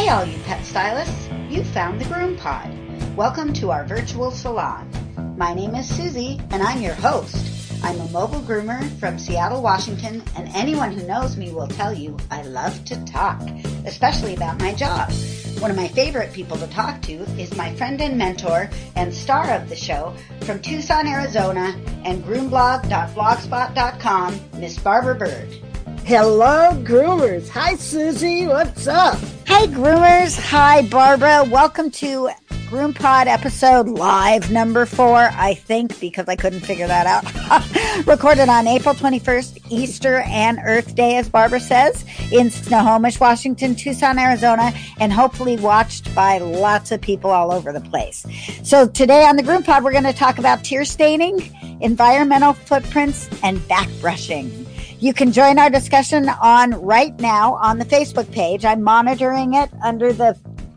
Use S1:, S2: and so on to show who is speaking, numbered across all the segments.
S1: Hey all you pet stylists, you found the Groom Pod. Welcome to our virtual salon. My name is Susie and I'm your host. I'm a mobile groomer from Seattle, Washington, and anyone who knows me will tell you I love to talk, especially about my job. One of my favorite people to talk to is my friend and mentor and star of the show from Tucson, Arizona and groomblog.blogspot.com, Miss Barbara Bird.
S2: Hello, groomers. Hi, Susie. What's up?
S1: Hey, groomers. Hi, Barbara. Welcome to Groom Pod episode live number 4, I think, because I couldn't figure that out. Recorded on April 21st, Easter and Earth Day, as Barbara says, in Snohomish, Washington, Tucson, Arizona, and hopefully watched by lots of people all over the place. So today on the Groom Pod, we're going to talk about tear staining, environmental footprints, and back brushing. You can join our discussion right now on the Facebook page. I'm monitoring it under the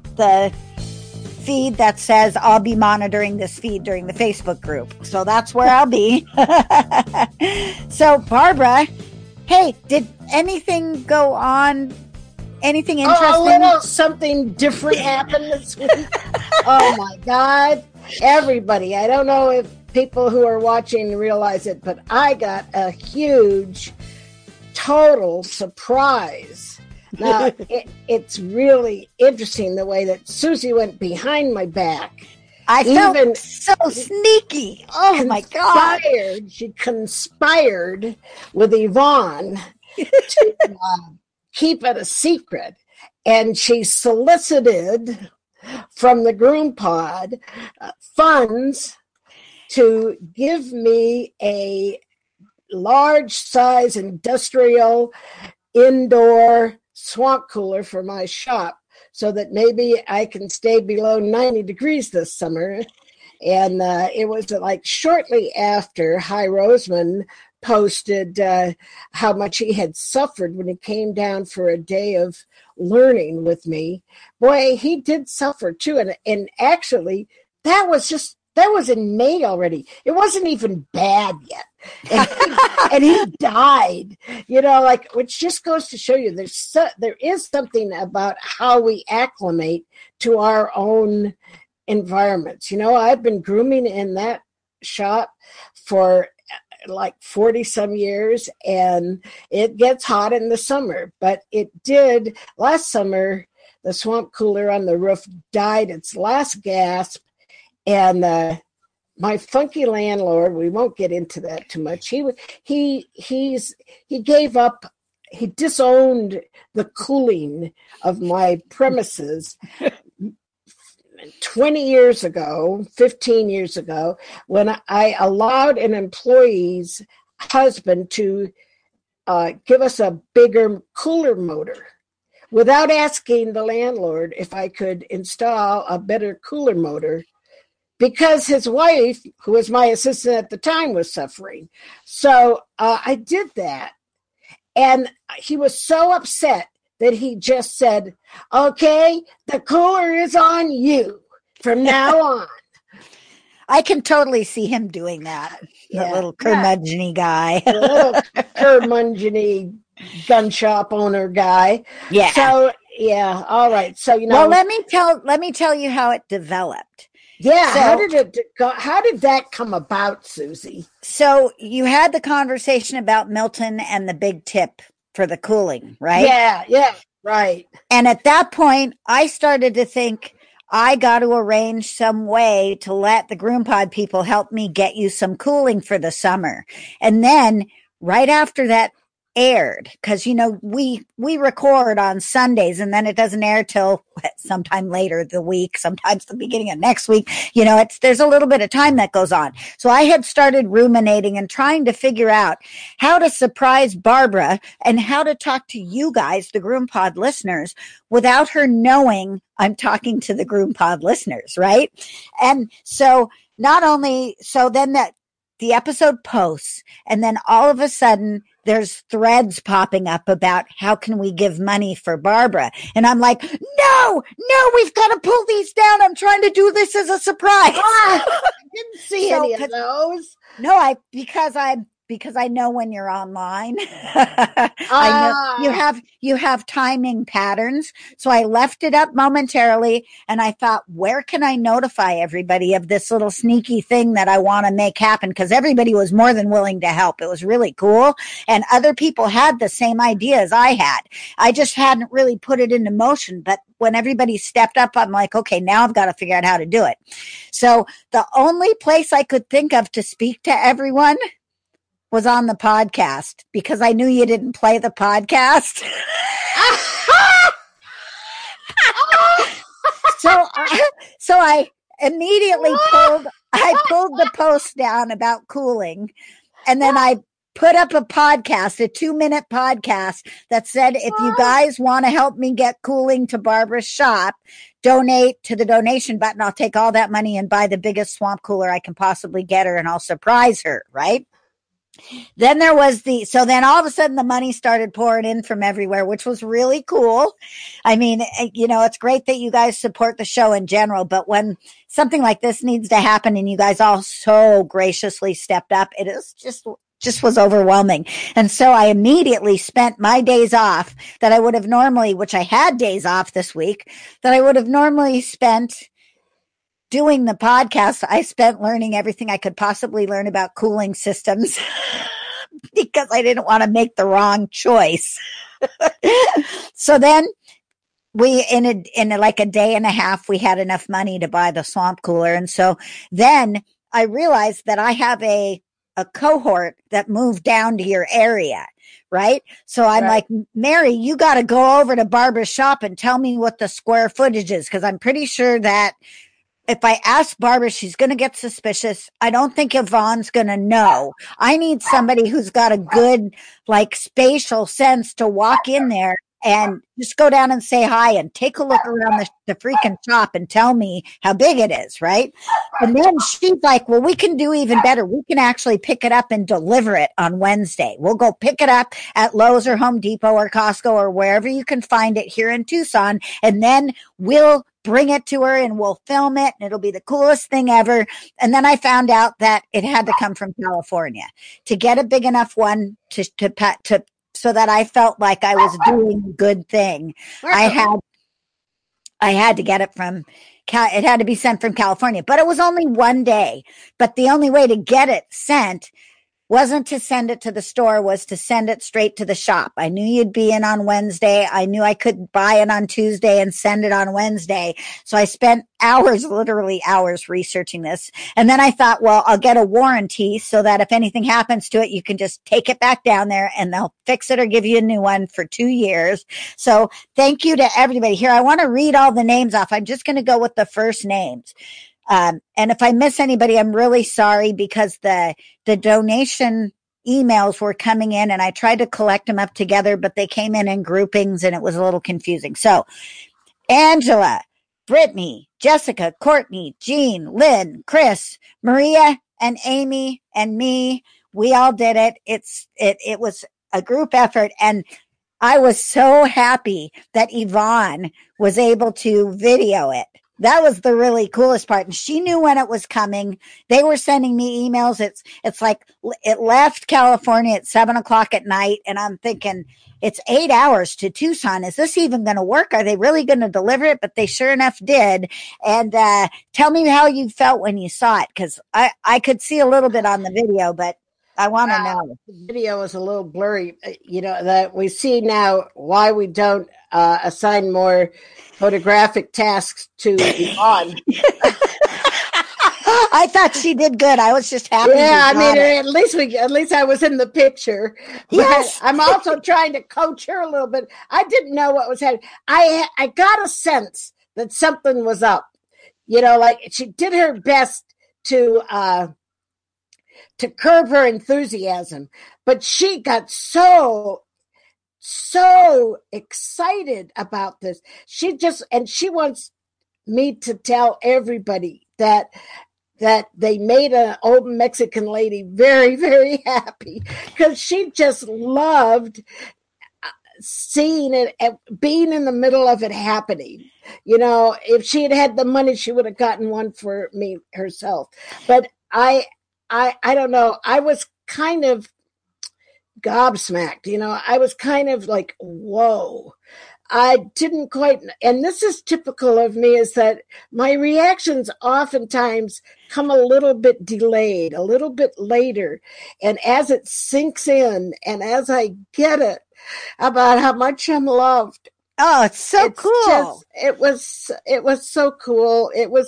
S1: feed that says I'll be monitoring this feed during the Facebook group. So that's where I'll be. So Barbara, hey, did anything go on? Anything interesting?
S2: Oh, a little something different happened this week. Oh my God. Everybody, I don't know if people who are watching realize it, but I got a huge total surprise. Now, it's really interesting the way that Susie went behind my back.
S1: I felt so sneaky. Oh, my God.
S2: She conspired with Yvonne to keep it a secret. And she solicited from the Groom Pod funds to give me a large size industrial indoor swamp cooler for my shop so that maybe I can stay below 90 degrees this summer. And it was like shortly after Hy Roseman posted how much he had suffered when he came down for a day of learning with me. Boy, he did suffer too. And actually, that was in May already. It wasn't even bad yet. And he died, which just goes to show you there is something about how we acclimate to our own environments. I've been grooming in that shop for like 40 some years, and it gets hot in the summer, but it did last summer. The swamp cooler on the roof died its last gasp, and my funky landlord, we won't get into that too much. He gave up. He disowned the cooling of my premises 20 years ago, 15 years ago, when I allowed an employee's husband to give us a bigger cooler motor without asking the landlord if I could install a better cooler motor, because his wife, who was my assistant at the time, was suffering. So I did that. And he was so upset that he just said, okay, the cooler is on you from now on.
S1: I can totally see him doing that.
S2: Yeah.
S1: The little curmudgeon-y guy.
S2: The little curmudgeon-y gun shop owner guy.
S1: Yeah.
S2: So, yeah. All right. So,
S1: Well, let me tell you how it developed.
S2: Yeah, so, how did that come about, Susie?
S1: So you had the conversation about Milton and the big tip for the cooling, right?
S2: Yeah, right.
S1: And at that point, I started to think I got to arrange some way to let the Groom Pod people help me get you some cooling for the summer. And then right after that aired, because we record on Sundays and then it doesn't air till sometime later the week, sometimes the beginning of next week. There's a little bit of time that goes on. So I had started ruminating and trying to figure out how to surprise Barbara and how to talk to you guys, the Groom Pod listeners, without her knowing I'm talking to the Groom Pod listeners, right? And so then the episode posts, and then all of a sudden there's threads popping up about how can we give money for Barbara. And I'm like, no, we've got to pull these down. I'm trying to do this as a surprise.
S2: I didn't see any of those.
S1: No, because I know when you're online. I know you have timing patterns. So I left it up momentarily and I thought, where can I notify everybody of this little sneaky thing that I want to make happen? Because everybody was more than willing to help. It was really cool. And other people had the same idea as I had. I just hadn't really put it into motion. But when everybody stepped up, I'm like, okay, now I've got to figure out how to do it. So the only place I could think of to speak to everyone was on the podcast, because I knew you didn't play the podcast. So I immediately pulled the post down about cooling, and then I put up a podcast, a 2-minute podcast that said, if you guys want to help me get cooling to Barbara's shop, donate to the donation button. I'll take all that money and buy the biggest swamp cooler I can possibly get her, and I'll surprise her, right? Then there was so then all of a sudden the money started pouring in from everywhere, which was really cool. I mean, it's great that you guys support the show in general, but when something like this needs to happen and you guys all so graciously stepped up, it is just was overwhelming. And so I immediately spent my days off that I would have normally, which I had days off this week, that I would have normally spent doing the podcast, I spent learning everything I could possibly learn about cooling systems because I didn't want to make the wrong choice. So then in like a day and a half, we had enough money to buy the swamp cooler. And so then I realized that I have a cohort that moved down to your area. Right. So I'm like, Mary, you got to go over to Barbara's shop and tell me what the square footage is. Cause I'm pretty sure that if I ask Barbara, she's going to get suspicious. I don't think Yvonne's going to know. I need somebody who's got a good, like, spatial sense to walk in there and just go down and say hi and take a look around the freaking shop and tell me how big it is, right? And then she's like, well, we can do even better. We can actually pick it up and deliver it on Wednesday. We'll go pick it up at Lowe's or Home Depot or Costco or wherever you can find it here in Tucson. And then we'll bring it to her and we'll film it and it'll be the coolest thing ever. And then I found out that it had to come from California to get a big enough one to so that I felt like I was doing a good thing. I had to get it from it had to be sent from California, but it was only one day. But the only way to get it sent wasn't to send it to the store, was to send it straight to the shop. I knew you'd be in on Wednesday. I knew I could buy it on Tuesday and send it on Wednesday. So I spent literally hours researching this. And then I thought, well, I'll get a warranty so that if anything happens to it, you can just take it back down there and they'll fix it or give you a new one for 2 years. So thank you to everybody here. I want to read all the names off. I'm just going to go with the first names. And if I miss anybody, I'm really sorry, because the donation emails were coming in and I tried to collect them up together, but they came in groupings and it was a little confusing. So Angela, Brittany, Jessica, Courtney, Jean, Lynn, Chris, Maria, and Amy, and me, we all did it. It was a group effort. And I was so happy that Yvonne was able to video it. That was the really coolest part. And she knew when it was coming. They were sending me emails. It's like it left California at 7:00 at night. And I'm thinking, it's 8 hours to Tucson. Is this even going to work? Are they really going to deliver it? But they sure enough did. And tell me how you felt when you saw it, because I could see a little bit on the video, but I want to know.
S2: The video is a little blurry. That we see now why we don't assign more photographic tasks to Yvonne.
S1: I thought she did good. I was just happy.
S2: Yeah, I mean, at least I was in the picture. Yes. But I'm also trying to coach her a little bit. I didn't know what was happening. I got a sense that something was up. Like she did her best to curb her enthusiasm, but she got so excited about this. She wants me to tell everybody that they made an old Mexican lady very, very happy, because she just loved seeing it and being in the middle of it happening. If she had had the money, she would have gotten one for me herself. But I don't know. I was kind of gobsmacked. I was kind of like, whoa. I didn't quite, and this is typical of me, is that my reactions oftentimes come a little bit delayed, a little bit later. And as it sinks in and as I get it about how much I'm loved,
S1: Oh, it's so cool.
S2: it was so cool.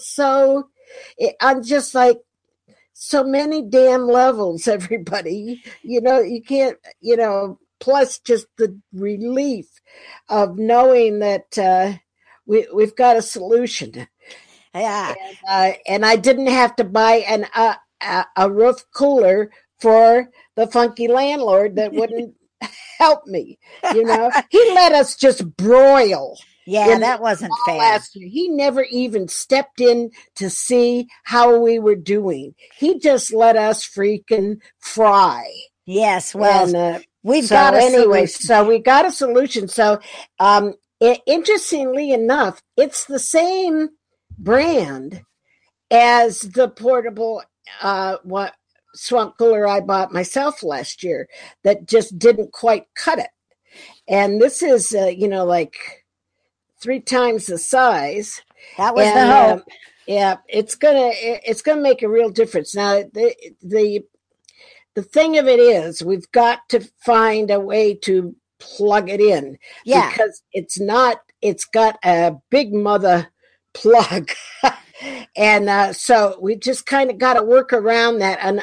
S2: I'm just like, so many damn levels, everybody. You can't, plus just the relief of knowing that we've got a solution.
S1: Yeah.
S2: And I didn't have to buy a roof cooler for the funky landlord that wouldn't help me. He let us just broil.
S1: Yeah, that wasn't fair.
S2: Last year, he never even stepped in to see how we were doing. He just let us freaking fry.
S1: Yes, well,
S2: And,
S1: we've got a solution.
S2: So we got a solution. So, interestingly enough, it's the same brand as the portable swamp cooler I bought myself last year that just didn't quite cut it. And this is, like 3 times the size.
S1: That was the hope.
S2: Yeah, it's gonna make a real difference. Now, the thing of it is, we've got to find a way to plug it in.
S1: Yeah.
S2: Because it's got a big mother plug. And so we just kind of got to work around that. And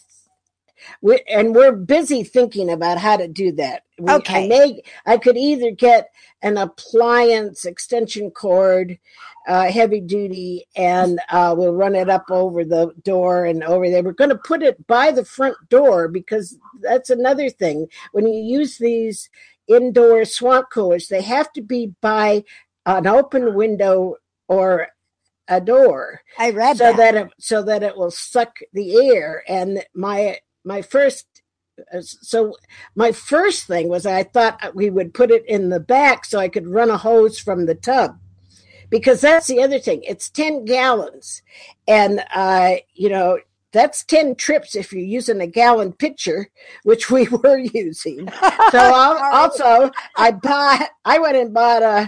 S2: we're busy thinking about how to do that.
S1: Okay.
S2: I could either get an appliance extension cord, heavy duty, and we'll run it up over the door and over there. We're going to put it by the front door because that's another thing. When you use these indoor swamp coolers, they have to be by an open window or a door.
S1: I read
S2: that. So that it will suck the air. And my first thing was, I thought we would put it in the back so I could run a hose from the tub, because that's the other thing. It's 10 gallons, and that's 10 trips if you're using a gallon pitcher, which we were using. So also I went and bought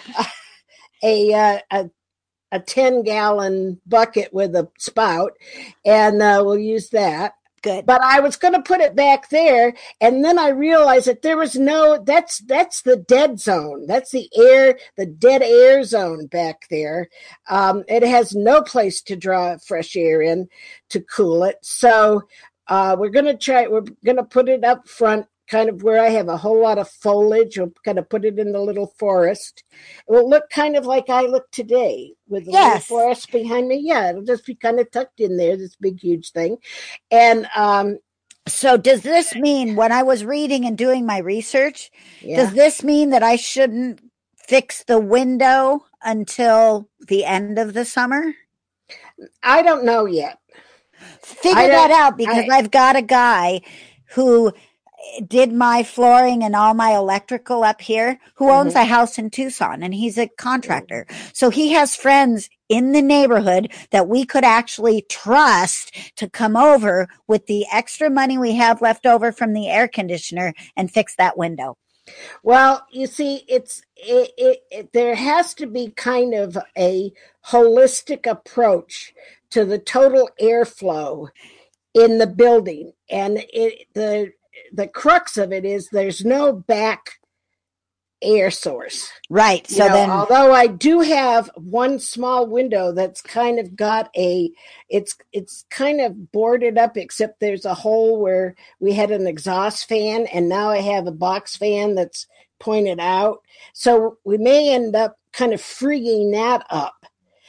S2: a 10-gallon bucket with a spout, and we'll use that.
S1: Good.
S2: But I was going to put it back there, and then I realized that there was that's the dead zone. That's the dead air zone back there. It has no place to draw fresh air in to cool it. So we're going to put it up front, kind of where I have a whole lot of foliage. We'll kind of put it in the little forest. It will look kind of like I look today, with the little forest behind me. Yeah, it'll just be kind of tucked in there, this big, huge thing. And
S1: so does this mean, when I was reading and doing my research, does this mean that I shouldn't fix the window until the end of the summer?
S2: I don't know yet.
S1: Figure that out, because I've got a guy who did my flooring and all my electrical up here, who owns a house in Tucson, and he's a contractor. So he has friends in the neighborhood that we could actually trust to come over with the extra money we have left over from the air conditioner and fix that window.
S2: Well, you see, there has to be kind of a holistic approach to the total airflow in the building. And the crux of it is there's no back air source.
S1: Right. So
S2: although I do have one small window that's kind of got it's kind of boarded up, except there's a hole where we had an exhaust fan, and now I have a box fan that's pointed out. So we may end up kind of freeing that up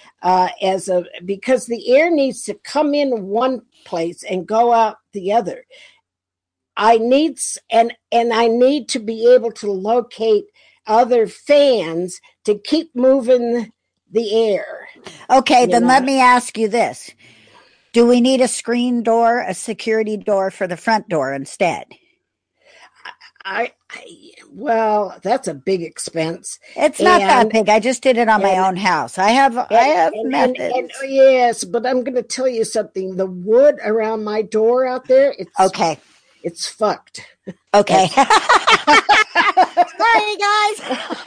S2: because the air needs to come in one place and go out the other. I need to be able to locate other fans to keep moving the air.
S1: Okay, then let me ask you this. Do we need a screen door, a security door for the front door instead?
S2: Well, that's a big expense.
S1: It's not that big. I just did it on my own house. I have methods.
S2: Yes, but I'm going to tell you something. The wood around my door out there,
S1: okay.
S2: It's fucked.
S1: Okay. Sorry, guys.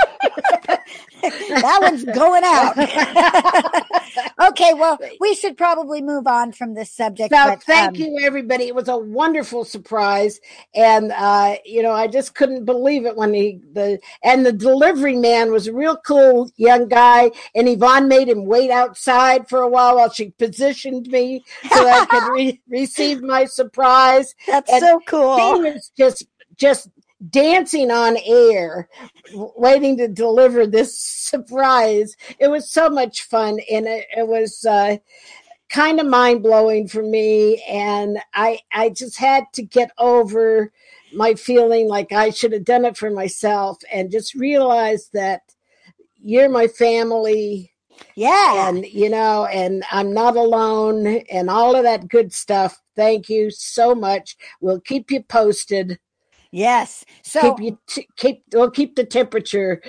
S1: That one's going out. Okay, well, we should probably move on from this subject.
S2: So
S1: But
S2: thank you, everybody. It was a wonderful surprise, and I just couldn't believe it when the delivery man was a real cool young guy, and Yvonne made him wait outside for a while she positioned me so that I could receive my surprise.
S1: That's
S2: and
S1: so cool.
S2: He was just dancing on air, waiting to deliver this surprise. It was so much fun, and it was kind of mind-blowing for me, and I just had to get over my feeling like I should have done it for myself and just realize that you're my family.
S1: Yeah.
S2: And and I'm not alone and all of that good stuff. Thank you so much. We'll keep you posted.
S1: Yes. So
S2: we'll keep the temperature.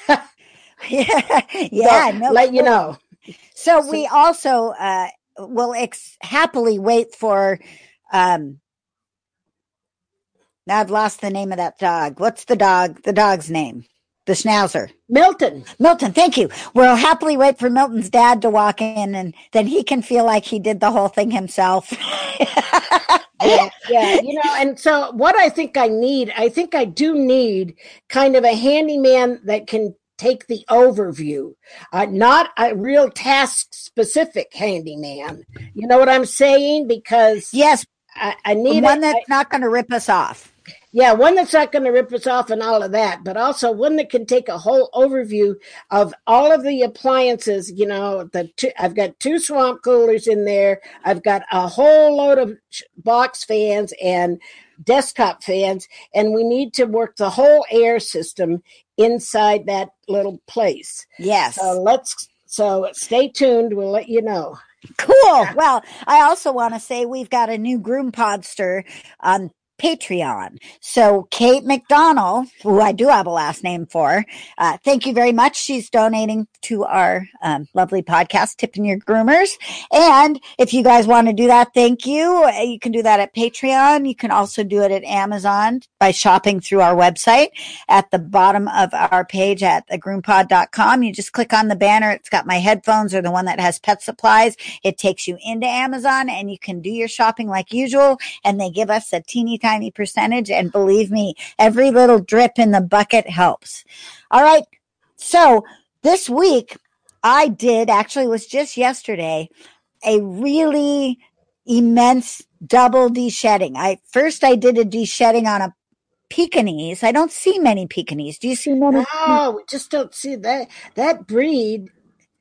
S1: yeah, no,
S2: let you know.
S1: So we also will happily wait for now I've lost the name of that dog. What's the dog's name? The schnauzer.
S2: Milton,
S1: thank you. We'll happily wait for Milton's dad to walk in, and then he can feel like he did the whole thing himself.
S2: yeah. And so what I think I do need kind of a handyman that can take the overview, not a real task specific handyman. You know what I'm saying? Because
S1: yes,
S2: I need
S1: one that's not going to rip us off.
S2: Yeah, one that's not going to rip us off and all of that, but also one that can take a whole overview of all of the appliances. I've got 2 swamp coolers in there. I've got a whole load of box fans and desktop fans, and we need to work the whole air system inside that little place.
S1: Yes.
S2: So stay tuned. We'll let you know.
S1: Cool. Well, I also want to say we've got a new Groom Podster on Patreon. So Kate McDonald, who I do have a last name for, thank you very much. She's donating to our lovely podcast, Tipping Your Groomers. And if you guys want to do that, thank you. You can do that at Patreon. You can also do it at Amazon by shopping through our website at the bottom of our page at thegroompod.com. You just click on the banner. It's got my headphones or the one that has pet supplies. It takes you into Amazon and you can do your shopping like usual. And they give us a teeny tiny percentage. And believe me, every little drip in the bucket helps. All right. So this week it was just yesterday, a really immense double de-shedding. I did a de-shedding on a Pekingese. I don't see many Pekingese. Do you see many?
S2: No, we just don't see that breed.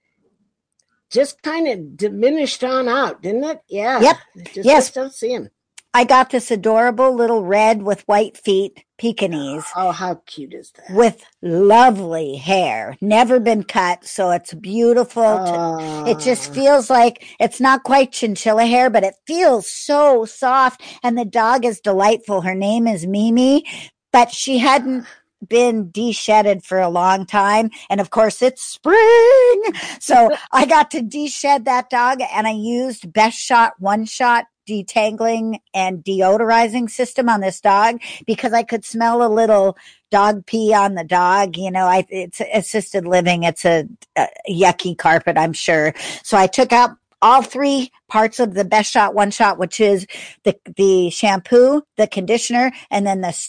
S2: Just kind of diminished on out, didn't it? Yeah.
S1: Yep.
S2: Just don't see him.
S1: I got this adorable little red with white feet Pekingese.
S2: Oh, how cute is that?
S1: With lovely hair. Never been cut, so it's beautiful. It just feels like it's not quite chinchilla hair, but it feels so soft. And the dog is delightful. Her name is Mimi, but she hadn't been de-shedded for a long time. And of course it's spring. So I got to de-shed that dog and I used Best Shot One Shot detangling and deodorizing system on this dog because I could smell a little dog pee on the dog. It's assisted living. It's a yucky carpet, I'm sure. So I took out all 3 parts of the Best Shot One Shot, which is the shampoo, the conditioner, and then the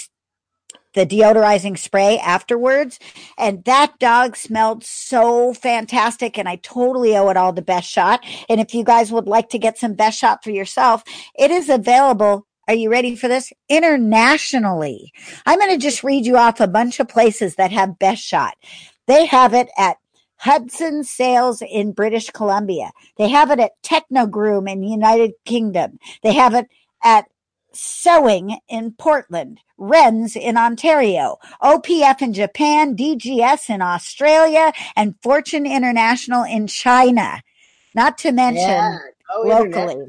S1: deodorizing spray afterwards. And that dog smelled so fantastic. And I totally owe it all to Best Shot. And if you guys would like to get some Best Shot for yourself, it is available. Are you ready for this? Internationally. I'm going to just read you off a bunch of places that have Best Shot. They have it at Hudson Sales in British Columbia. They have it at Technogroom in the United Kingdom. They have it at Sewing in Portland, Wren's in Ontario, OPF in Japan, DGS in Australia, and Fortune International in China. Not to mention locally.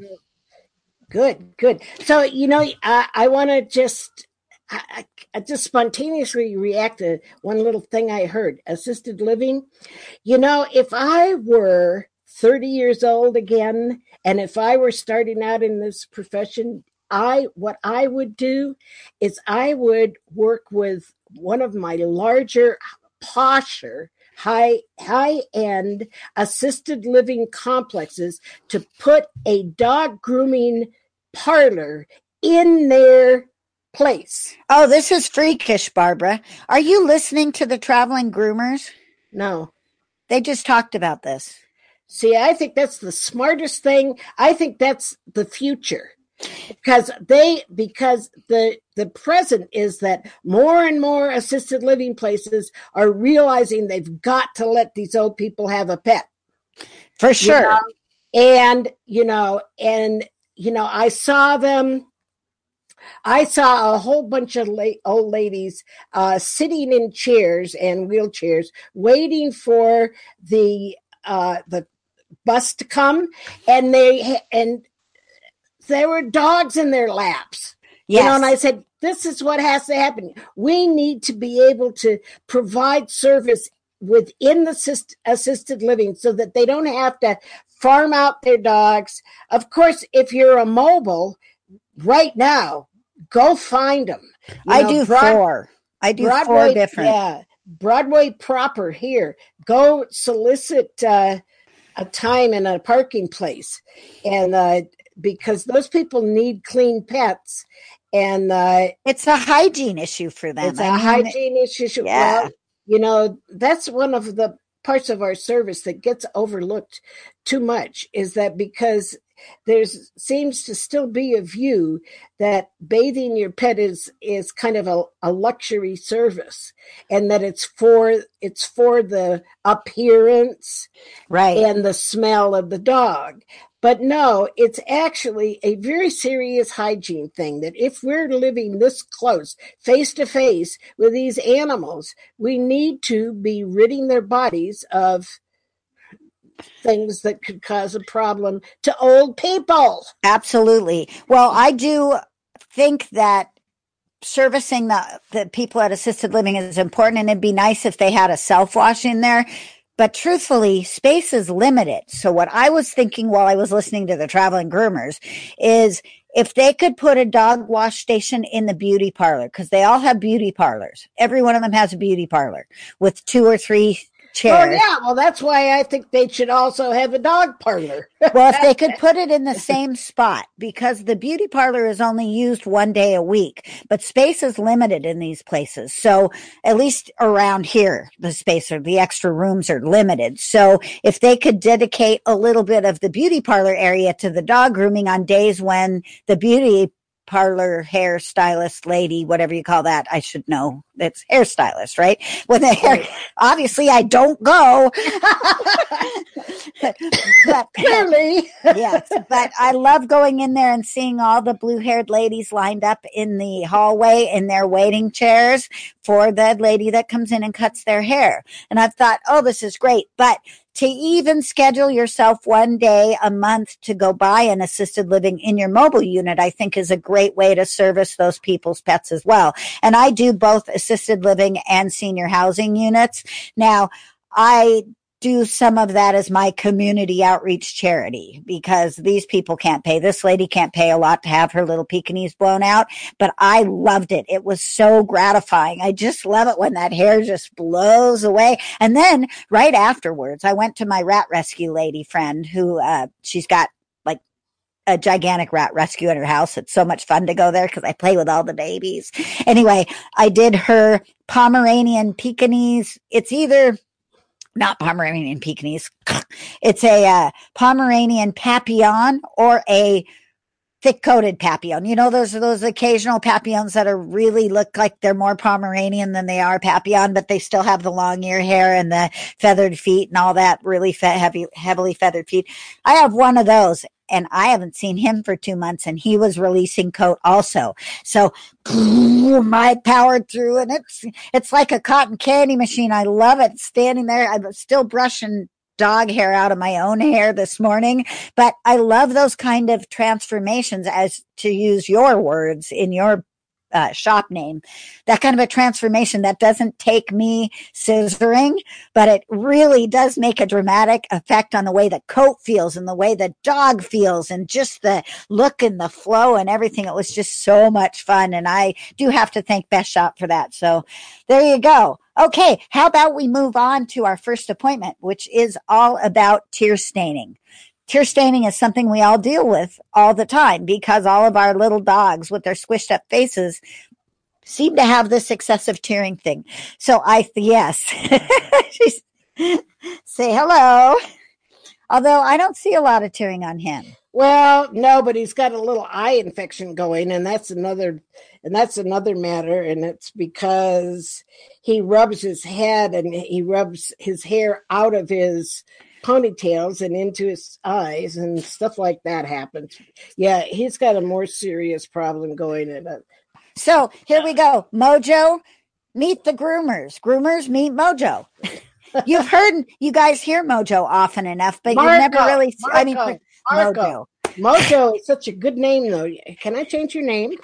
S2: Good. So, I want to just spontaneously react to one little thing I heard. Assisted living. If I were 30 years old again, and if I were starting out in this profession, what I would do is I would work with one of my larger, posher, high end assisted living complexes to put a dog grooming parlor in their place.
S1: Oh, this is freakish, Barbara. Are you listening to the Traveling Groomers?
S2: No.
S1: They just talked about this.
S2: See, I think that's the smartest thing. I think that's the future. Because the present is that more and more assisted living places are realizing they've got to let these old people have a pet.
S1: For sure.
S2: I saw them. I saw a whole bunch of old ladies sitting in chairs and wheelchairs, waiting for the bus to come, and there were dogs in their laps.
S1: Yes.
S2: And I said, this is what has to happen. We need to be able to provide service within the assisted living so that they don't have to farm out their dogs. Of course, if you're a mobile right now, go find them.
S1: I do 4 different.
S2: Yeah, Broadway proper here. Go solicit a time in a parking place, and because those people need clean pets, and
S1: it's a hygiene issue for them.
S2: It's a hygiene issue.
S1: Yeah.
S2: Well, that's one of the parts of our service that gets overlooked too much, is that because there seems to still be a view that bathing your pet is kind of a luxury service, and that it's for the appearance,
S1: right,
S2: and the smell of the dog. But no, it's actually a very serious hygiene thing, that if we're living this close, face to face with these animals, we need to be ridding their bodies of things that could cause a problem to old people.
S1: Absolutely. Well, I do think that servicing the people at assisted living is important, and it'd be nice if they had a self-wash in there. But truthfully, space is limited. So what I was thinking while I was listening to the Traveling Groomers is if they could put a dog wash station in the beauty parlor, because they all have beauty parlors. Every one of them has a beauty parlor with 2 or 3 chairs.
S2: Oh, yeah. Well, that's why I think they should also have a dog parlor.
S1: Well, if they could put it in the same spot, because the beauty parlor is only used 1 day a week, but space is limited in these places. So at least around here, the extra rooms are limited. So if they could dedicate a little bit of the beauty parlor area to the dog grooming on days when the beauty parlor hairstylist lady, whatever you call that, I should know. It's hairstylist, right? When the hair, obviously I don't go. But
S2: clearly,
S1: yes, but I love going in there and seeing all the blue-haired ladies lined up in the hallway in their waiting chairs for the lady that comes in and cuts their hair. And I've thought, oh, this is great. But to even schedule yourself 1 day a month to go buy an assisted living in your mobile unit, I think is a great way to service those people's pets as well. And I do both assisted living and senior housing units. Now, I do some of that as my community outreach charity, because these people can't pay. This lady can't pay a lot to have her little Pekingese blown out, but I loved it. It was so gratifying. I just love it when that hair just blows away. And then right afterwards, I went to my rat rescue lady friend who, she's got like a gigantic rat rescue in her house. It's so much fun to go there because I play with all the babies. Anyway, I did her Pomeranian Pekingese. It's either not Pomeranian Pekingese. It's a Pomeranian Papillon or a thick-coated Papillon. You know, those occasional Papillons that are really look like they're more Pomeranian than they are Papillon, but they still have the long ear hair and the feathered feet and all that really heavily feathered feet. I have one of those, and I haven't seen him for 2 months, and he was releasing coat also. So I powered through, and it's like a cotton candy machine. I love it. Standing there, I'm still brushing dog hair out of my own hair this morning, but I love those kind of transformations, as to use your words in your shop name, that kind of a transformation that doesn't take me scissoring, but it really does make a dramatic effect on the way the coat feels and the way the dog feels and just the look and the flow and everything. It was just so much fun. And I do have to thank Best Shop for that. So there you go. Okay, how about we move on to our first appointment, which is all about tear staining. Tear staining is something we all deal with all the time because all of our little dogs with their squished up faces seem to have this excessive tearing thing. So yes, say hello. Although I don't see a lot of tearing on him.
S2: Well, no, but he's got a little eye infection going, and that's another matter. And it's because he rubs his head and he rubs his hair out of his ponytails and into his eyes, and stuff like that happens. Yeah, he's got a more serious problem going in it.
S1: So here we go. Mojo, meet the groomers. Groomers, meet Mojo. You've heard, you guys hear Mojo often enough, but
S2: Marco,
S1: you've never really,
S2: Marco.
S1: Mojo.
S2: Mojo is such a good name, though. Can I change your name?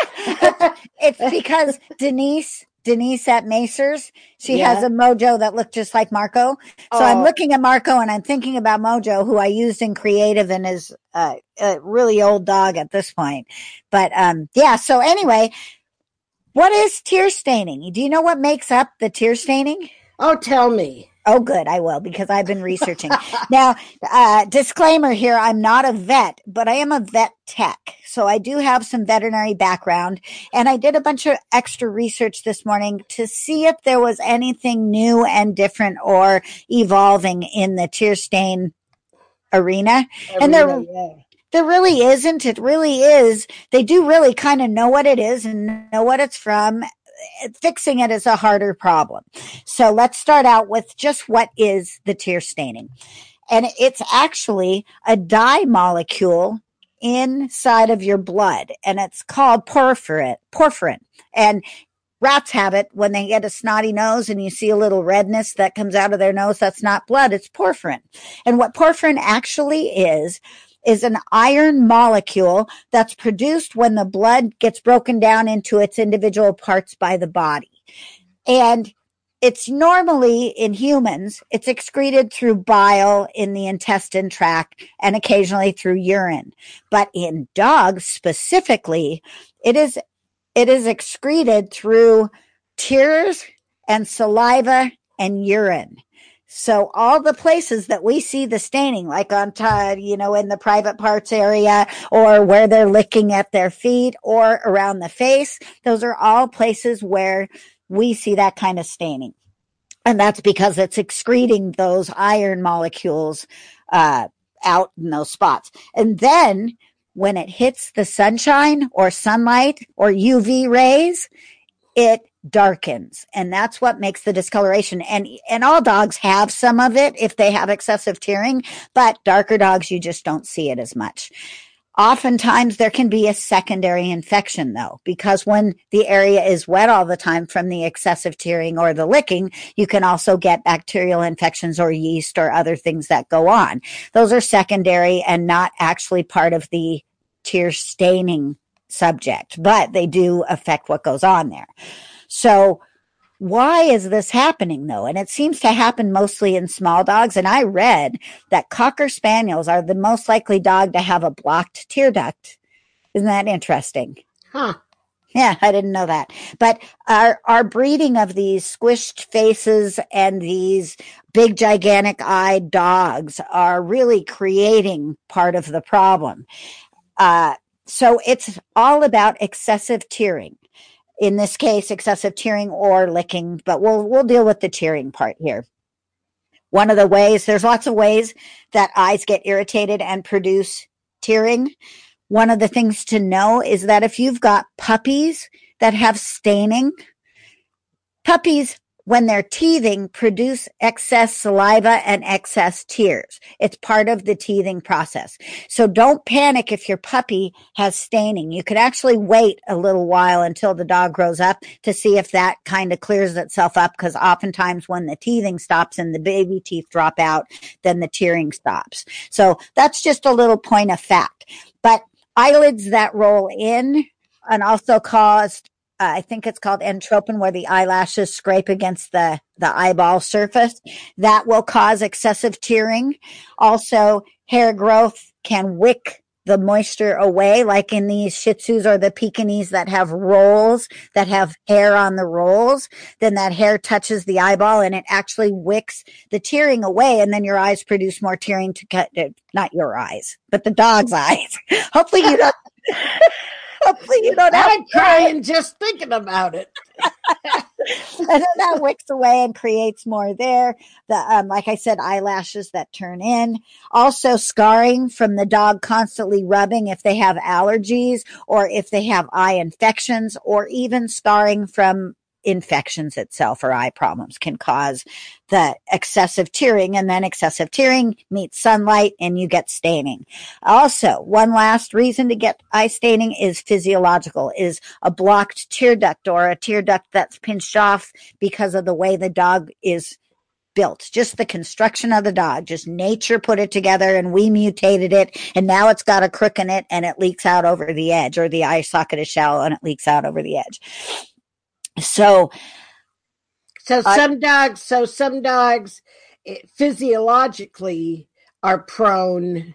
S1: It's because Denise at Macers, she has a Mojo that looked just like Marco. So I'm looking at Marco and I'm thinking about Mojo, who I used in creative and is a really old dog at this point. But so anyway, what is tear staining? Do you know what makes up the tear staining?
S2: Oh, tell me.
S1: Oh, good. I will, because I've been researching. Now, disclaimer here, I'm not a vet, but I am a vet tech. So I do have some veterinary background, and I did a bunch of extra research this morning to see if there was anything new and different or evolving in the tear stain arena. And there really isn't. It really is. They do really kind of know what it is and know what it's from. Fixing it is a harder problem. So let's start out with just what is the tear staining. And it's actually a dye molecule inside of your blood, and it's called porphyrin. And rats have it when they get a snotty nose and you see a little redness that comes out of their nose. That's not blood, it's porphyrin. And what porphyrin actually is an iron molecule that's produced when the blood gets broken down into its individual parts by the body. And it's normally in humans, it's excreted through bile in the intestine tract and occasionally through urine. But in dogs specifically, it is excreted through tears and saliva and urine. So all the places that we see the staining, like on, in the private parts area or where they're licking at their feet or around the face, those are all places where we see that kind of staining. And that's because it's excreting those iron molecules out in those spots. And then when it hits the sunshine or sunlight or UV rays, it darkens, and that's what makes the discoloration. And all dogs have some of it if they have excessive tearing, but darker dogs, you just don't see it as much. Oftentimes there can be a secondary infection though, because when the area is wet all the time from the excessive tearing or the licking, you can also get bacterial infections or yeast or other things that go on. Those are secondary and not actually part of the tear staining subject, but they do affect what goes on there. So why is this happening though? And it seems to happen mostly in small dogs. And I read that Cocker Spaniels are the most likely dog to have a blocked tear duct. Isn't that interesting?
S2: Huh.
S1: Yeah, I didn't know that. But our breeding of these squished faces and these big, gigantic eyed dogs are really creating part of the problem. So it's all about excessive tearing. In this case, excessive tearing or licking, but we'll deal with the tearing part here. One of the ways, there's lots of ways that eyes get irritated and produce tearing. One of the things to know is that if you've got puppies that have staining, puppies, when they're teething, produce excess saliva and excess tears. It's part of the teething process. So don't panic if your puppy has staining. You could actually wait a little while until the dog grows up to see if that kind of clears itself up, because oftentimes when the teething stops and the baby teeth drop out, then the tearing stops. So that's just a little point of fact. But eyelids that roll in and also cause I think it's called entropin, where the eyelashes scrape against the eyeball surface. That will cause excessive tearing. Also, hair growth can wick the moisture away, like in these Shih Tzus or the Pekingese that have rolls, that have hair on the rolls. Then that hair touches the eyeball and it actually wicks the tearing away. And then your eyes produce more tearing to cut, not your eyes, but the dog's eyes. Hopefully you don't. Hopefully you don't have
S2: I'm crying just thinking about it.
S1: and then that wicks away and creates more there. The like I said, eyelashes that turn in. Also scarring from the dog constantly rubbing if they have allergies or if they have eye infections, or even scarring from infections itself or eye problems can cause the excessive tearing, and then excessive tearing meets sunlight and you get staining. Also, one last reason to get eye staining is physiological, is a blocked tear duct or a tear duct that's pinched off because of the way the dog is built, just the construction of the dog, just nature put it together and we mutated it, and now it's got a crook in it and it leaks out over the edge, or the eye socket is shallow and it leaks out over the edge. So
S2: some dogs physiologically are prone.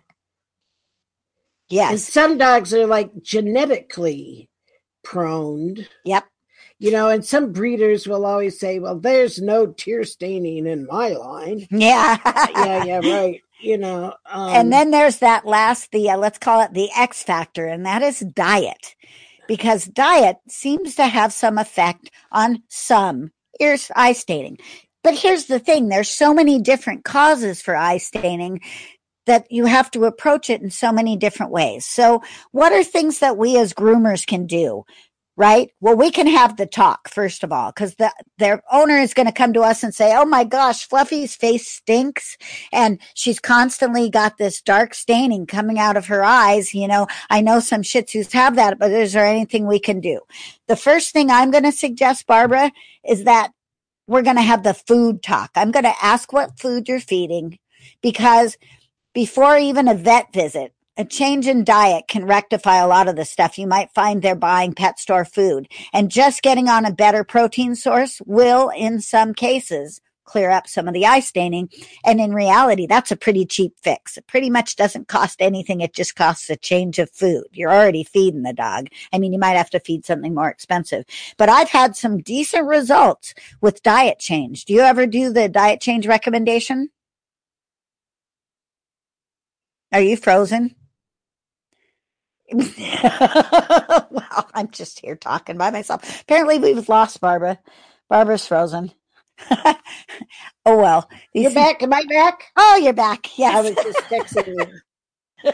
S1: yes.
S2: And some dogs are like genetically prone.
S1: Yep.
S2: And some breeders will always say, well, there's no tear staining in my line.
S1: Yeah.
S2: yeah, right.
S1: And then there's that last, let's call it the X factor, and that is diet. Because diet seems to have some effect on some eye staining. But here's the thing, there's so many different causes for eye staining that you have to approach it in so many different ways. So what are things that we as groomers can do? Right? Well, we can have the talk, first of all, because their owner is going to come to us and say, oh my gosh, Fluffy's face stinks. And she's constantly got this dark staining coming out of her eyes. I know some Shih Tzus have that, but is there anything we can do? The first thing I'm going to suggest, Barbara, is that we're going to have the food talk. I'm going to ask what food you're feeding, because before even a vet visit, a change in diet can rectify a lot of the stuff. You might find they're buying pet store food, and just getting on a better protein source will, in some cases, clear up some of the eye staining. And in reality, that's a pretty cheap fix. It pretty much doesn't cost anything. It just costs a change of food. You're already feeding the dog. I mean, you might have to feed something more expensive, but I've had some decent results with diet change. Do you ever do the diet change recommendation? Are you frozen? Well, I'm just here talking by myself. Apparently we've lost Barbara. Barbara's frozen. Oh well.
S2: You're back. Am I back?
S1: Oh, you're back. Yes.
S2: I was just texting you.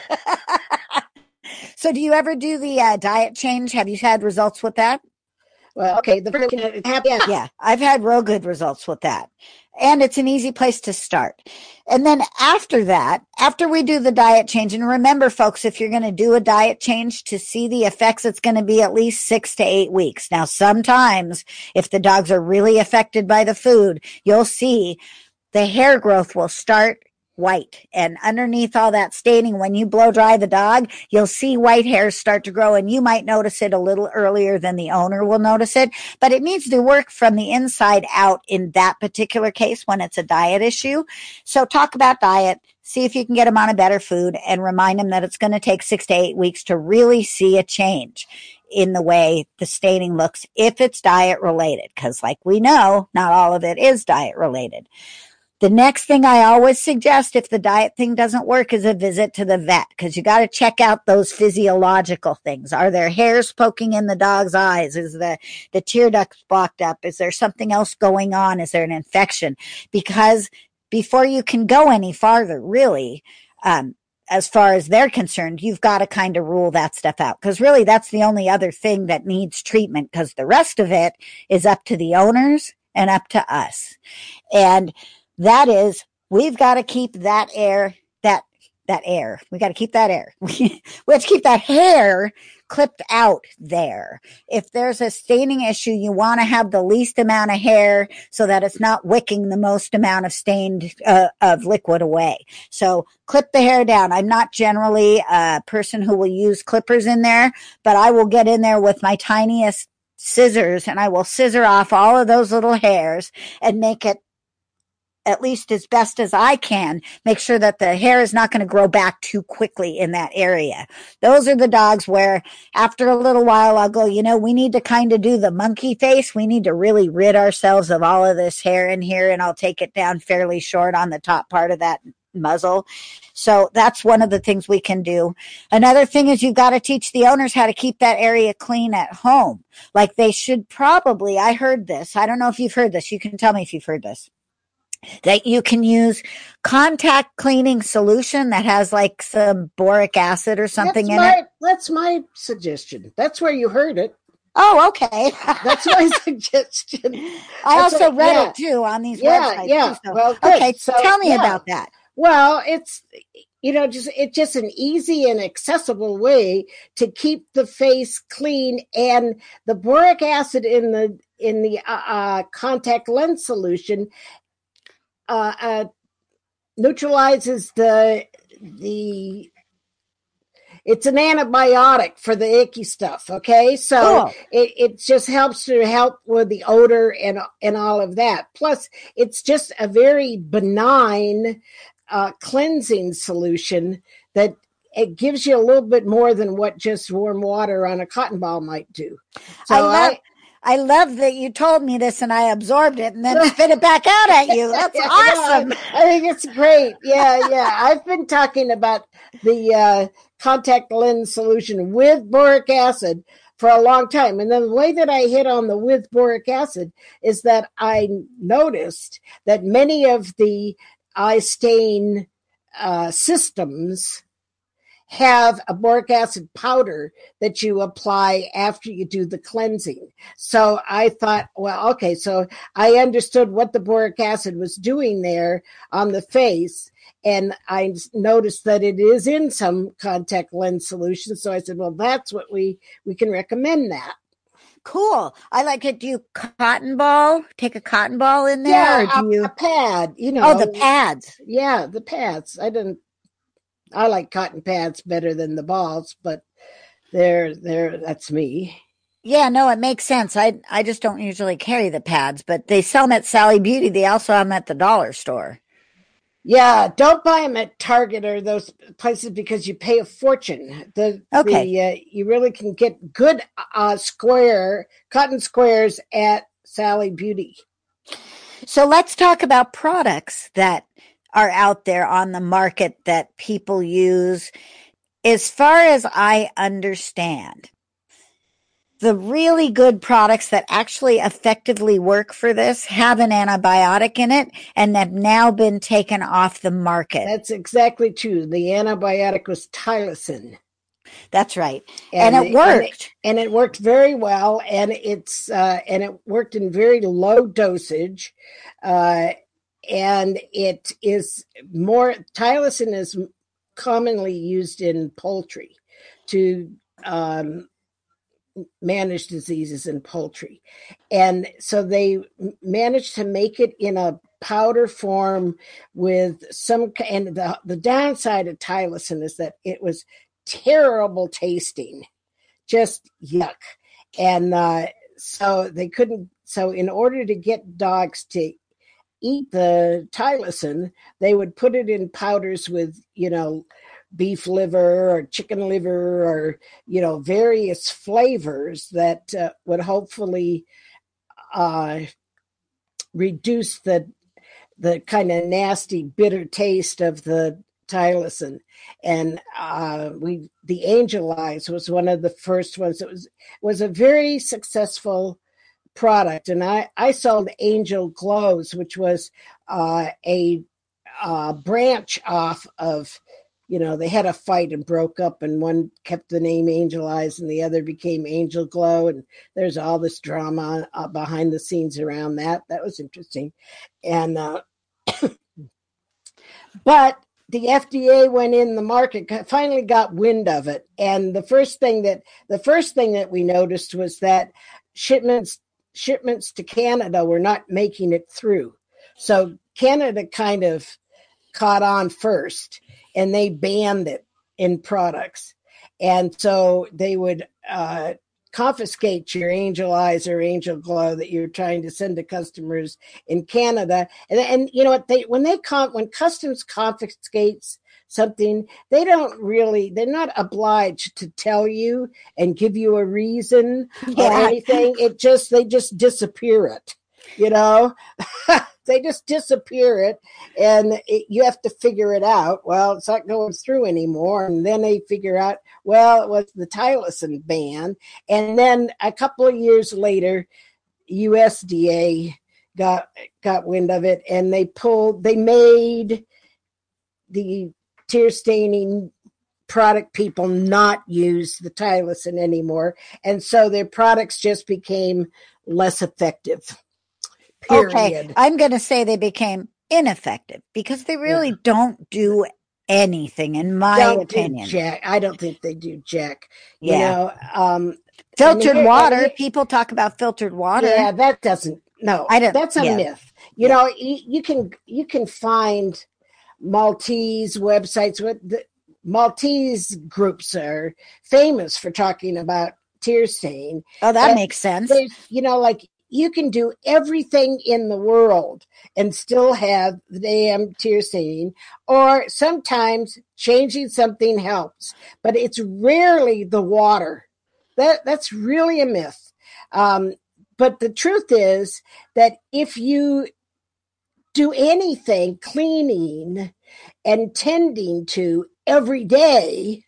S1: So do you ever do the diet change? Have you had results with that?
S2: Well, okay.
S1: Yeah, I've had real good results with that. And it's an easy place to start. And then after that, after we do the diet change, and remember folks, if you're going to do a diet change to see the effects, it's going to be at least 6 to 8 weeks. Now, sometimes if the dogs are really affected by the food, you'll see the hair growth will start white, and underneath all that staining, when you blow dry the dog, you'll see white hairs start to grow, and you might notice it a little earlier than the owner will notice it, but it needs to work from the inside out in that particular case when it's a diet issue. So talk about diet, see if you can get them on a better food, and remind them that it's going to take 6 to 8 weeks to really see a change in the way the staining looks if it's diet related, because like we know, not all of it is diet related. The next thing I always suggest if the diet thing doesn't work is a visit to the vet, because you got to check out those physiological things. Are there hairs poking in the dog's eyes? Is the tear duct blocked up? Is there something else going on? Is there an infection? Because before you can go any farther, really, as far as they're concerned, you've got to kind of rule that stuff out, because really that's the only other thing that needs treatment, because the rest of it is up to the owners and up to us. And that is, we've got to keep that air. We got to keep that air. We have to keep that hair clipped out there. If there's a staining issue, you want to have the least amount of hair so that it's not wicking the most amount of stained of liquid away. So clip the hair down. I'm not generally a person who will use clippers in there, but I will get in there with my tiniest scissors and I will scissor off all of those little hairs and make it, at least as best as I can, make sure that the hair is not going to grow back too quickly in that area. Those are the dogs where after a little while I'll go, we need to kind of do the monkey face. We need to really rid ourselves of all of this hair in here, and I'll take it down fairly short on the top part of that muzzle. So that's one of the things we can do. Another thing is you've got to teach the owners how to keep that area clean at home. Like they should probably, I heard this. I don't know if you've heard this. You can tell me if you've heard this. That you can use contact cleaning solution that has like some boric acid or something in it.
S2: That's my suggestion. That's where you heard it.
S1: Oh, okay.
S2: That's my suggestion.
S1: I also read it too on these websites.
S2: Yeah.
S1: So.
S2: Well, good.
S1: Okay, so tell me about that.
S2: Well, it's just an easy and accessible way to keep the face clean, and the boric acid in the contact lens solution neutralizes it's an antibiotic for the icky stuff. Okay. So cool. It just helps with the odor and all of that. Plus it's just a very benign, cleansing solution that it gives you a little bit more than what just warm water on a cotton ball might do. So
S1: I love that you told me this and I absorbed it and then spit it back out at you. That's awesome.
S2: I think it's great. Yeah. I've been talking about the contact lens solution with boric acid for a long time. And then the way that I hit on the with boric acid is that I noticed that many of the eye stain systems have a boric acid powder that you apply after you do the cleansing. So I thought, well, okay, so I understood what the boric acid was doing there on the face, and I noticed that it is in some contact lens solutions. So I said, well, that's what we can recommend that.
S1: Cool. I like it. Do you take a cotton ball in there?
S2: Yeah,
S1: or do you...
S2: a pad,
S1: Oh, the pads.
S2: Yeah, the pads. I like cotton pads better than the balls, but that's me.
S1: Yeah, no, it makes sense. I just don't usually carry the pads, but they sell them at Sally Beauty. They also have them at the dollar store.
S2: Yeah, don't buy them at Target or those places because you pay a fortune. You really can get good cotton squares at Sally Beauty.
S1: So let's talk about products that are out there on the market that people use. As far as I understand, the really good products that actually effectively work for this have an antibiotic in it and have now been taken off the market.
S2: That's exactly true. The antibiotic was Tylosin.
S1: That's right. And it worked.
S2: And it worked very well. And it worked in very low dosage. And it is Tylosin is commonly used in poultry to manage diseases in poultry. And so they managed to make it in a powder form with and the downside of Tylosin is that it was terrible tasting, just yuck. And so in order to get dogs to eat the Tylosin, they would put it in powders with, beef liver or chicken liver or, various flavors that would hopefully reduce the kind of nasty, bitter taste of the Tylosin. And the Angel Eyes was one of the first ones. It was a very successful product, and I sold Angel Glows, which was a branch off of, they had a fight and broke up, and one kept the name Angel Eyes and the other became Angel Glow, and there's all this drama behind the scenes around that. That was interesting. And but the FDA went in the market, finally got wind of it, and the first thing that we noticed was that shipments to Canada were not making it through. So Canada kind of caught on first, and they banned it in products. And so they would confiscate your Angel Eyes or Angel Glow that you're trying to send to customers in Canada. And you know what, when customs confiscates something, they're not obliged to tell you and give you a reason or anything. They just disappear it, you know. They just disappear it, and you have to figure it out. Well, it's not going through anymore. And then they figure out, well, it was the Tylosin ban. And then a couple of years later, USDA got wind of it, and they made the tear staining product people not use the Tylosin anymore. And so their products just became less effective. Period.
S1: Okay, I'm going to say they became ineffective because they really don't do anything, in my opinion.
S2: I don't think they do jack.
S1: Yeah.
S2: You know,
S1: filtered water. People talk about filtered water.
S2: Yeah, that doesn't. No, that's a myth. You know, you can find Maltese websites. The Maltese groups are famous for talking about tear stain.
S1: Oh, that makes sense.
S2: You know, like, you can do everything in the world and still have the damn tear staining, or sometimes changing something helps, but it's rarely the water. That's really a myth. But the truth is that if you do anything cleaning and tending to every day,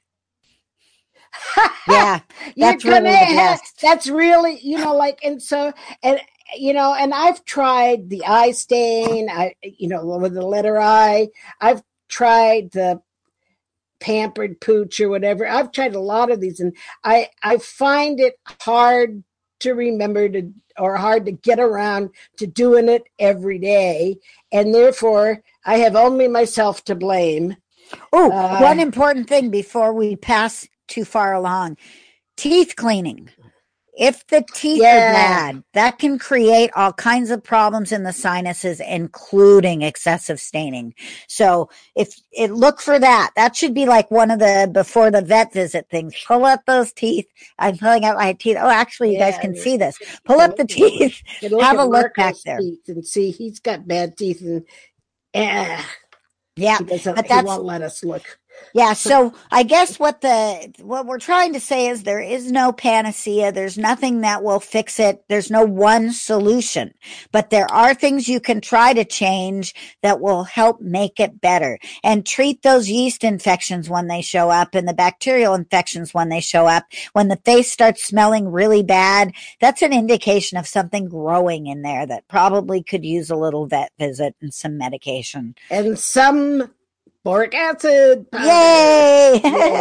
S1: yeah, that's really the best.
S2: That's really, you know, like, and you know, and I've tried the eye stain, you know, with the letter I. I've tried the Pampered Pooch or whatever. I've tried a lot of these, and I find it hard to remember or hard to get around to doing it every day, and therefore I have only myself to blame.
S1: Oh, one important thing before we pass too far along: teeth cleaning. If the teeth are bad, that can create all kinds of problems in the sinuses, including excessive staining. So look for that. That should be like one of the before the vet visit things. Pull up those teeth. I'm pulling out my teeth. Oh, actually, you guys can see this. Pull up the teeth. Have a look back there
S2: and see he's got bad teeth, and
S1: yeah,
S2: but he won't let us look.
S1: Yeah, so I guess what we're trying to say is there is no panacea. There's nothing that will fix it. There's no one solution, but there are things you can try to change that will help make it better, and treat those yeast infections when they show up and the bacterial infections when they show up. When the face starts smelling really bad, that's an indication of something growing in there that probably could use a little vet visit and some medication.
S2: And some boric acid.
S1: Yay!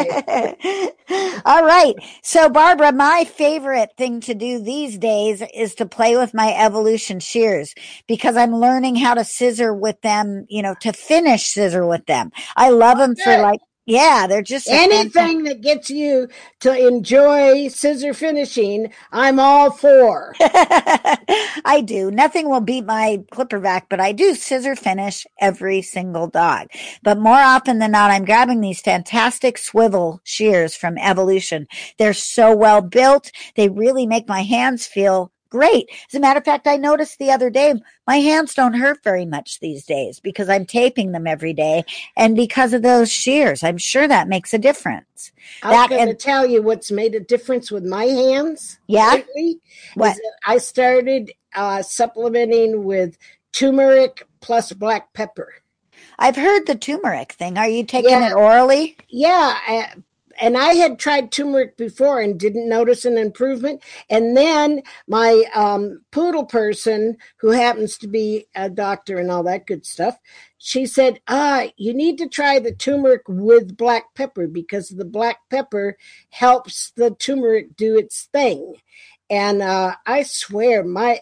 S1: All right. So, Barbara, my favorite thing to do these days is to play with my Evolution shears, because I'm learning how to scissor with them, you know, to finish scissor with them. I love them for they're just
S2: anything that gets you to enjoy scissor finishing. I'm all for.
S1: I do. Nothing will beat my clipper vac, but I do scissor finish every single dog. But more often than not, I'm grabbing these fantastic swivel shears from Evolution. They're so well built. They really make my hands feel great. As a matter of fact, I noticed the other day, my hands don't hurt very much these days because I'm taping them every day. And because of those shears, I'm sure that makes a difference.
S2: I'm going to tell you what's made a difference with my hands.
S1: Yeah.
S2: Lately, what? I started supplementing with turmeric plus black pepper.
S1: I've heard the turmeric thing. Are you taking it orally?
S2: Yeah. And I had tried turmeric before and didn't notice an improvement. And then my poodle person, who happens to be a doctor and all that good stuff, she said, you need to try the turmeric with black pepper, because the black pepper helps the turmeric do its thing. And I swear my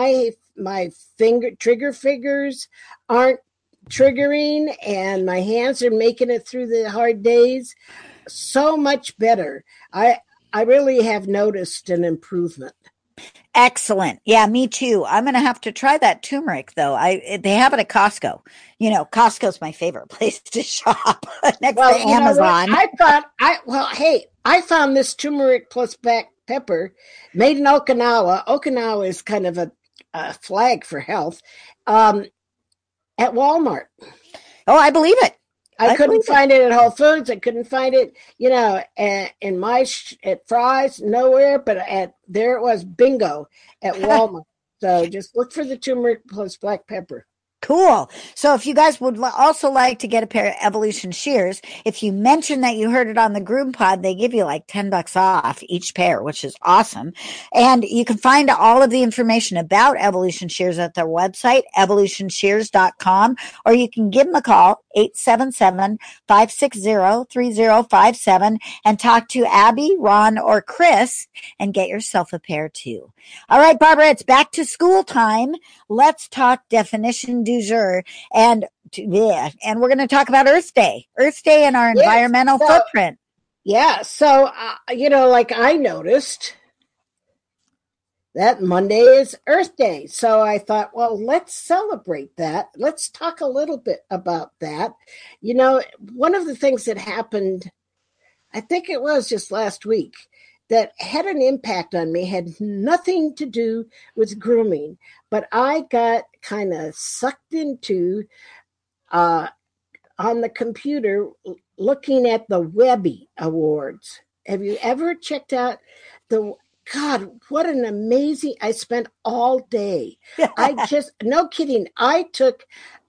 S2: trigger fingers aren't triggering, and my hands are making it through the hard days so much better. I really have noticed an improvement.
S1: Excellent. Yeah, me too. I'm going to have to try that turmeric, though. They have it at Costco. You know, Costco's my favorite place to shop next to Amazon.
S2: I found this turmeric plus black pepper made in Okinawa. Okinawa is kind of a flag for health. At Walmart.
S1: Oh, I believe it.
S2: I couldn't find it at Whole Foods. I couldn't find it, at Fry's, nowhere. But there it was, bingo, at Walmart. So just look for the turmeric plus black pepper.
S1: Cool. So if you guys would also like to get a pair of Evolution shears, if you mention that you heard it on the Groom Pod, they give you like $10 off each pair, which is awesome. And you can find all of the information about Evolution shears at their website, evolutionshears.com, or you can give them a call, 877-560-3057, and talk to Abby, Ron, or Chris and get yourself a pair too. All right, Barbara, it's back to school time. Let's talk definition du jour, and we're going to talk about Earth Day and our environmental footprint.
S2: Yeah. So, like I noticed that Monday is Earth Day. So I thought, well, let's celebrate that. Let's talk a little bit about that. One of the things that happened, I think it was just last week, that had an impact on me, had nothing to do with grooming, but I got kind of sucked into on the computer looking at the Webby Awards. Have you ever checked out God, what an amazing, I spent all day. No kidding. I took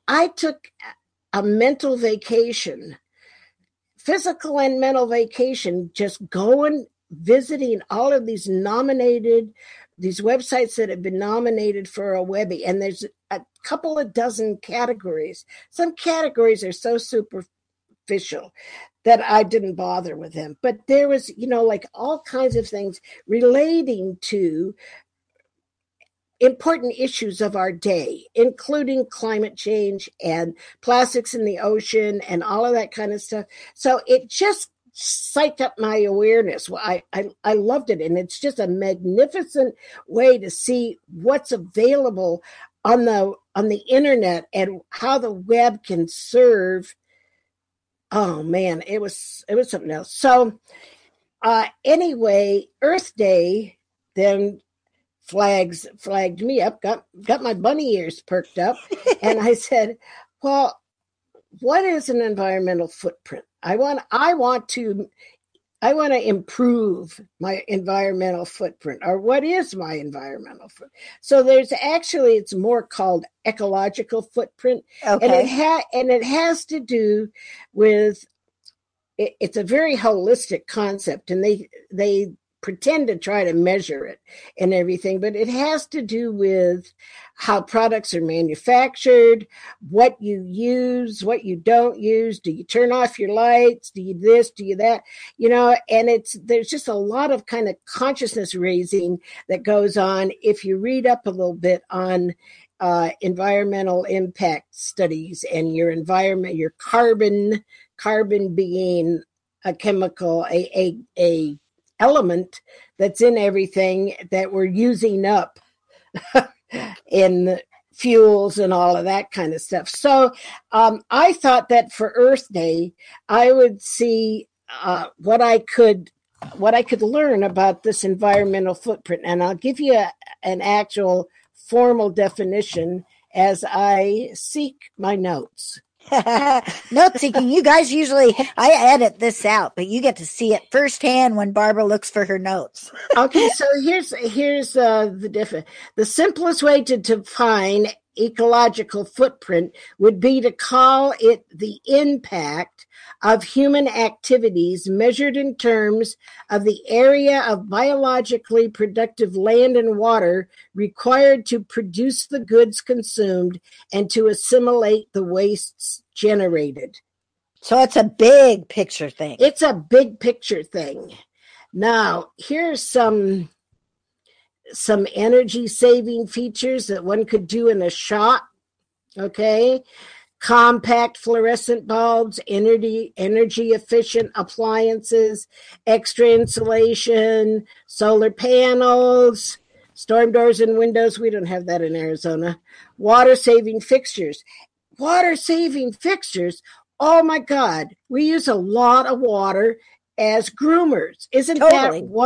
S2: a mental vacation, physical and mental vacation, just going, visiting all of these websites that have been nominated for a Webby. And there's a couple of dozen categories. Some categories are so superficial that I didn't bother with them. But there was, like all kinds of things relating to important issues of our day, including climate change and plastics in the ocean and all of that kind of stuff. So it just psyched up my awareness. Well, I loved it. And it's just a magnificent way to see what's available on the internet and how the web can serve. Oh man, it was something else. So anyway, Earth Day then flagged me up, got my bunny ears perked up, and I said, well, what is an environmental footprint? I want to improve my environmental footprint, or what is my environmental footprint? So it's more called ecological footprint.
S1: Okay.
S2: And it has to do with, it's a very holistic concept, and they pretend to try to measure it and everything, but it has to do with how products are manufactured, what you use, what you don't use. Do you turn off your lights? Do you this? Do you that? And there's just a lot of kind of consciousness raising that goes on if you read up a little bit on environmental impact studies and your environment, your carbon being a chemical, a element that's in everything that we're using up in fuels and all of that kind of stuff. So I thought that for Earth Day, I would see what I could learn about this environmental footprint. And I'll give you an actual formal definition as I seek my notes.
S1: Note seeking. You guys usually, I edit this out, but you get to see it firsthand when Barbara looks for her notes.
S2: Okay, so here's the difference. The simplest way to define ecological footprint would be to call it the impact of human activities measured in terms of the area of biologically productive land and water required to produce the goods consumed and to assimilate the wastes generated.
S1: So it's a big picture thing.
S2: It's a big picture thing. Now, here's some energy saving features that one could do in a shot. Okay. Compact fluorescent bulbs, energy efficient appliances, extra insulation, solar panels, storm doors and windows. We don't have that in Arizona. Water saving fixtures. Oh my God. We use a lot of water as groomers. Isn't
S1: Totally.
S2: that one?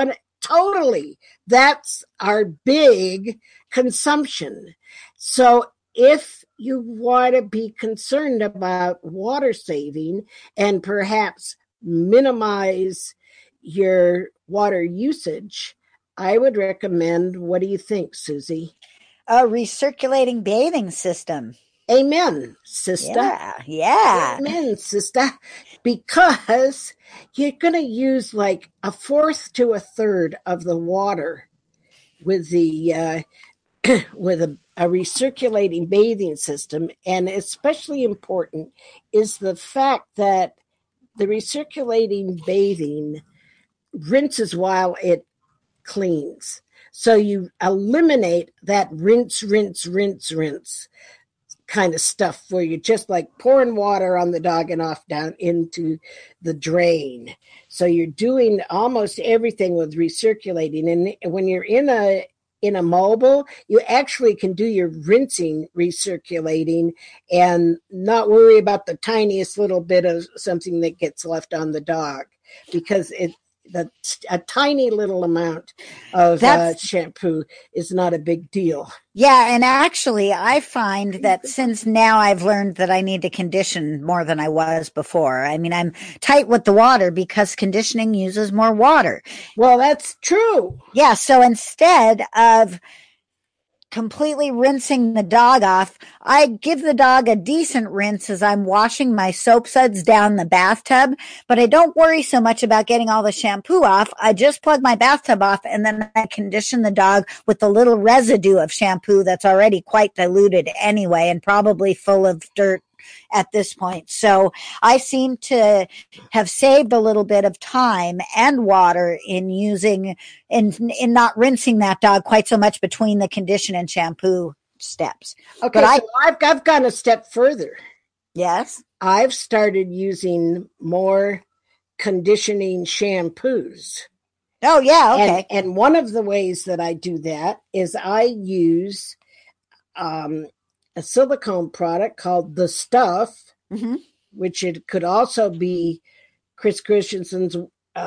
S2: totally. That's our big consumption. So if you want to be concerned about water saving and perhaps minimize your water usage, I would recommend, what do you think, Susie?
S1: A recirculating bathing system.
S2: Amen, sister.
S1: Yeah.
S2: Amen, sister. Because you're going to use like a fourth to a third of the water with the with a recirculating bathing system. And especially important is the fact that the recirculating bathing rinses while it cleans. So you eliminate that rinse, rinse, rinse, rinse kind of stuff where you're just like pouring water on the dog and off down into the drain. So you're doing almost everything with recirculating. And when you're in a mobile, you actually can do your rinsing recirculating and not worry about the tiniest little bit of something that gets left on the dog, because a tiny little amount of shampoo is not a big deal.
S1: Yeah, and actually, I find that since now I've learned that I need to condition more than I was before. I mean, I'm tight with the water because conditioning uses more water.
S2: Well, that's true.
S1: Yeah, so instead of completely rinsing the dog off, I give the dog a decent rinse as I'm washing my soap suds down the bathtub, but I don't worry so much about getting all the shampoo off. I just plug my bathtub off and then I condition the dog with the little residue of shampoo that's already quite diluted anyway and probably full of dirt at this point. So I seem to have saved a little bit of time and water in not rinsing that dog quite so much between the condition and shampoo steps.
S2: Okay, but so I've gone a step further.
S1: Yes.
S2: I've started using more conditioning shampoos.
S1: Oh, yeah, okay.
S2: And one of the ways that I do that is I use a silicone product called The Stuff, which it could also be Chris Christensen's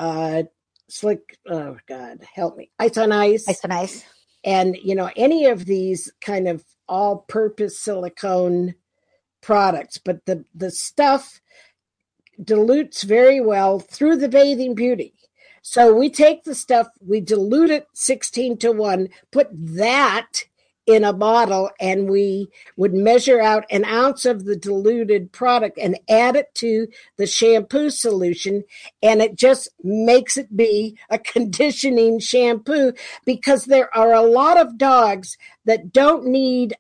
S2: slick, oh God, help me, Ice on Ice.
S1: Ice on Ice.
S2: And, any of these kind of all-purpose silicone products. But the Stuff dilutes very well through the Bathing Beauty. So we take the Stuff, we dilute it 16-1, put that in a bottle, and we would measure out an ounce of the diluted product and add it to the shampoo solution, and it just makes it be a conditioning shampoo, because there are a lot of dogs that don't need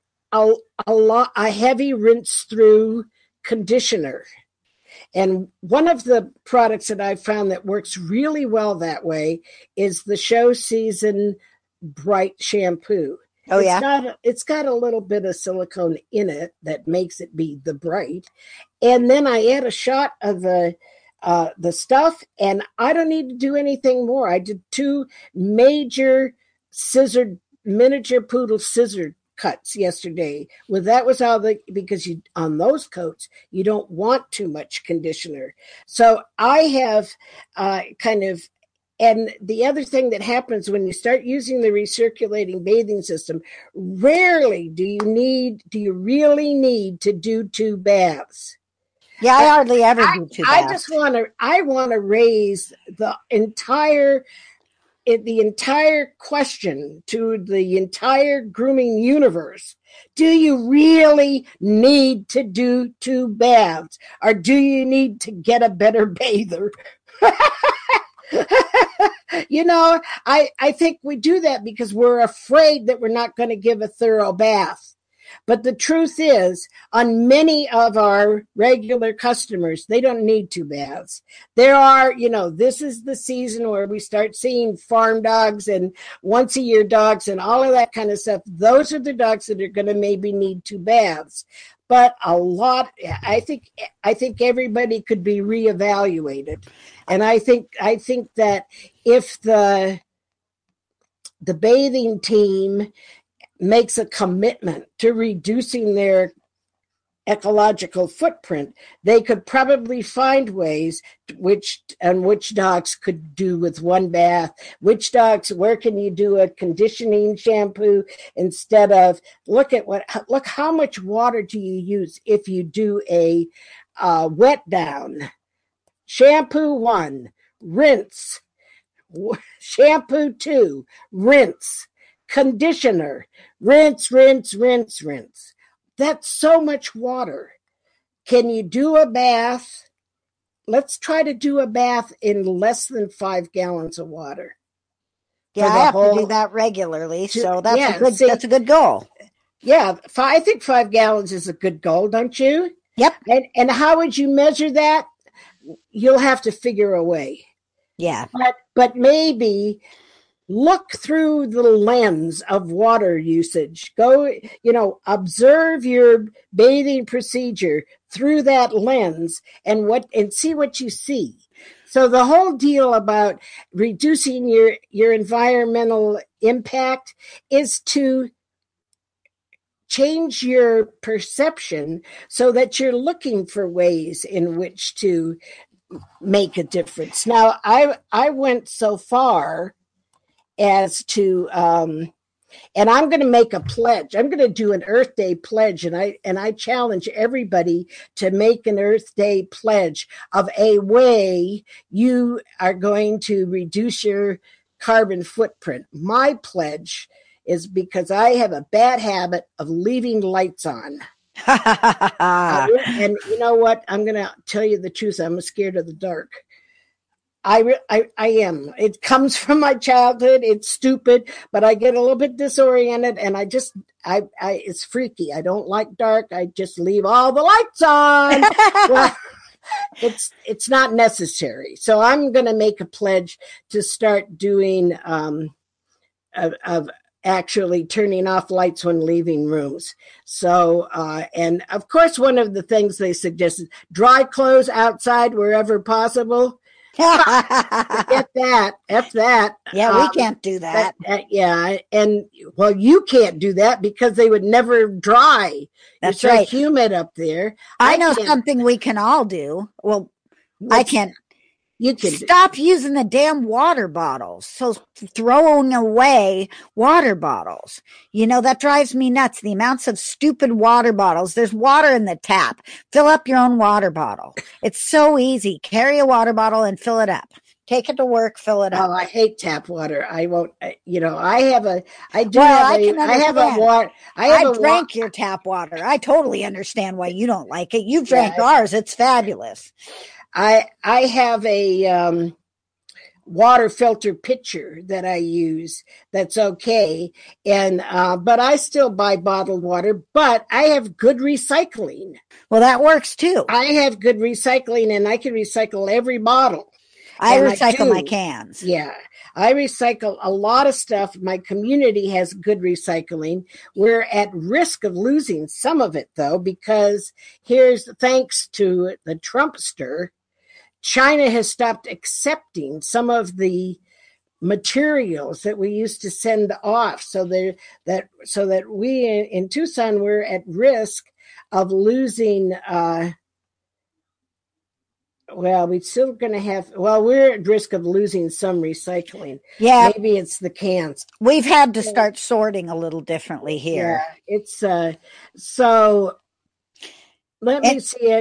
S2: a heavy rinse through conditioner. And one of the products that I've found that works really well that way is the Show Season Bright Shampoo.
S1: Oh, yeah.
S2: It's got a little bit of silicone in it that makes it be the Bright. And then I add a shot of the Stuff, and I don't need to do anything more. I did 2 major miniature poodle scissor cuts yesterday. Well, that was all because on those coats, you don't want too much conditioner. So I have and the other thing that happens when you start using the recirculating bathing system, rarely do you really need to do 2 baths.
S1: Yeah, I hardly ever do 2 baths.
S2: I want to raise the entire question to the entire grooming universe. Do you really need to do 2 baths, or do you need to get a better bather? I think we do that because we're afraid that we're not going to give a thorough bath. But the truth is, on many of our regular customers, they don't need 2 baths. There are, this is the season where we start seeing farm dogs and once-a-year dogs and all of that kind of stuff. Those are the dogs that are going to maybe need 2 baths. But I think everybody could be reevaluated. And I think that if the bathing team makes a commitment to reducing their ecological footprint, they could probably find ways which dogs could do with one bath, which dogs, where can you do a conditioning shampoo instead of, look how much water do you use if you do a wet down. Shampoo 1, rinse. Shampoo 2, rinse. Conditioner, rinse, rinse, rinse, rinse. That's so much water. Can you do a bath? Let's try to do a bath in less than 5 gallons of water.
S1: Yeah, I have to do that regularly, so that's a good goal.
S2: Yeah, I think 5 gallons is a good goal, don't you?
S1: Yep.
S2: And how would you measure that? You'll have to figure a way.
S1: Yeah.
S2: But maybe look through the lens of water usage. Go, observe your bathing procedure through that lens and see what you see. So the whole deal about reducing your environmental impact is to change your perception so that you're looking for ways in which to make a difference. Now, I went so far as to, and I'm going to make a pledge. I'm going to do an Earth Day pledge, and I challenge everybody to make an Earth Day pledge of a way you are going to reduce your carbon footprint. My pledge is because I have a bad habit of leaving lights on. And you know what? I'm going to tell you the truth. I'm scared of the dark. I am. It comes from my childhood. It's stupid, but I get a little bit disoriented, and it's freaky. I don't like dark. I just leave all the lights on. Well, it's not necessary. So I'm going to make a pledge to start doing of actually turning off lights when leaving rooms. So, and of course, one of the things they suggest is dry clothes outside wherever possible. Forget that. F that.
S1: Yeah, we can't do that.
S2: Yeah. And well, you can't do that because they would never dry.
S1: That's
S2: right.
S1: It's
S2: so humid up there.
S1: I know something we can all do. Well, I can't.
S2: You can
S1: stop using the damn water bottles. So throwing away water bottles, that drives me nuts. The amounts of stupid water bottles. There's water in the tap. Fill up your own water bottle. It's so easy. Carry a water bottle and fill it up. Take it to work, fill it up.
S2: Oh, I hate tap water. I won't, I
S1: drank your tap water. I totally understand why you don't like it. You've drank ours. It's fabulous.
S2: I have a water filter pitcher that I use. That's okay. And, but I still buy bottled water, but I have good recycling.
S1: Well, that works too.
S2: I have good recycling and I can recycle every bottle.
S1: I recycle my cans.
S2: Yeah. I recycle a lot of stuff. My community has good recycling. We're at risk of losing some of it though, because thanks to the Trumpster, China has stopped accepting some of the materials that we used to send off. So that we in Tucson, we're at risk of losing, we're still going to have, we're at risk of losing some recycling.
S1: Yeah.
S2: Maybe it's the cans.
S1: We've had to start sorting a little differently here.
S2: Yeah, it's, so let me see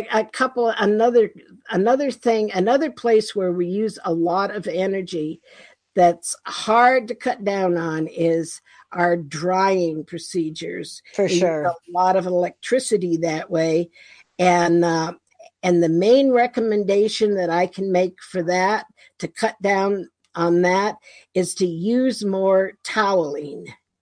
S2: another place where we use a lot of energy that's hard to cut down on is our drying procedures.
S1: For sure.
S2: A lot of electricity that way. And the main recommendation that I can make for that, to cut down on that, is to use more toweling.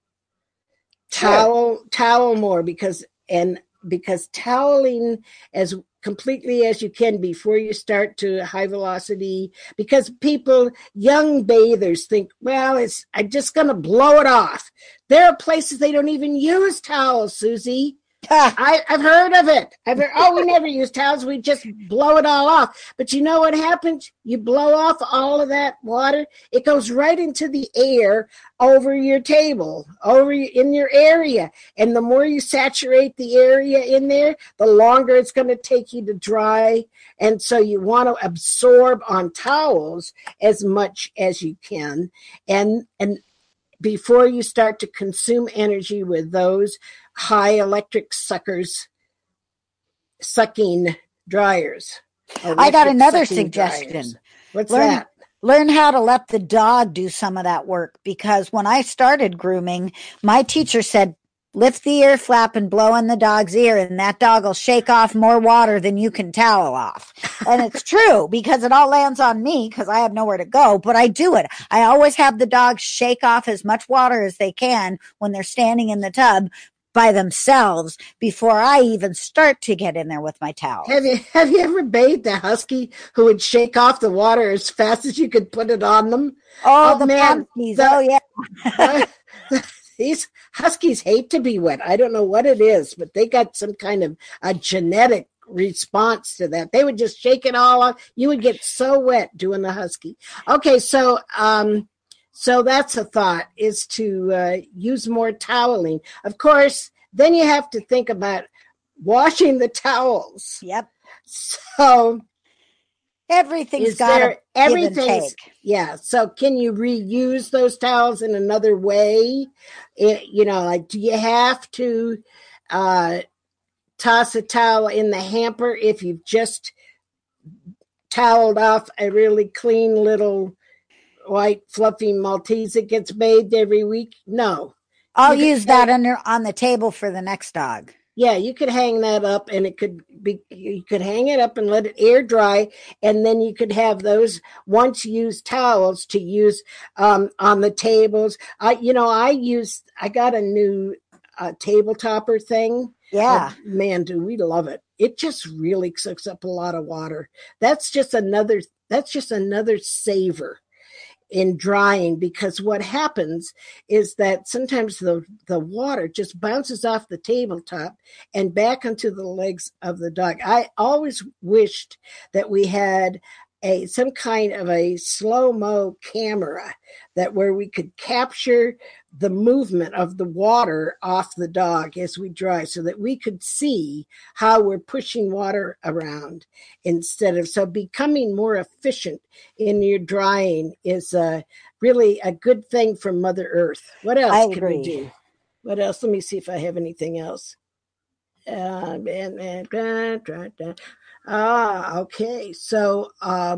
S2: Towel more because toweling as completely as you can before you start to high velocity, because young bathers think, I'm just going to blow it off. There are places they don't even use towels, Susie. I've heard of it. We never use towels. We just blow it all off. But you know what happens? You blow off all of that water. It goes right into the air over your table, in your area. And the more you saturate the area in there, the longer it's going to take you to dry. And so you want to absorb on towels as much as you can. And before you start to consume energy with those high electric sucking dryers.
S1: I got another suggestion.
S2: Dryers. What's that?
S1: Learn how to let the dog do some of that work, because when I started grooming, my teacher said, lift the ear flap and blow in the dog's ear, and that dog will shake off more water than you can towel off. And it's true, because it all lands on me because I have nowhere to go, but I do it. I always have the dogs shake off as much water as they can when they're standing in the tub by themselves before I even start to get in there with my towel.
S2: Have you ever bathed a husky who would shake off the water as fast as you could put it on them?
S1: Oh, the Huskies. Oh, yeah.
S2: These huskies hate to be wet. I don't know what it is, but they got some kind of a genetic response to that. They would just shake it all off. You would get so wet doing the husky. Okay, so that's a thought, is to use more toweling. Of course, then you have to think about washing the towels.
S1: Yep.
S2: So
S1: everything's got to give and take.
S2: Yeah. So can you reuse those towels in another way? Like, do you have to toss a towel in the hamper if you've just toweled off a really clean little white fluffy Maltese that gets bathed every week? No.
S1: I'll use that on the table for the next dog.
S2: Yeah, you could hang that up, and you could hang it up and let it air dry, and then you could have those once used towels to use on the tables. I got a new table topper thing.
S1: Yeah.
S2: Man, do we love it. It just really sucks up a lot of water. That's just another saver in drying, because what happens is that sometimes the water just bounces off the tabletop and back onto the legs of the dog. I always wished that we had some kind of a slow-mo camera where we could capture the movement of the water off the dog as we dry, so that we could see how we're pushing water around so becoming more efficient in your drying is really a good thing for Mother Earth. What else can we do? What else? Let me see if I have anything else. Okay. So,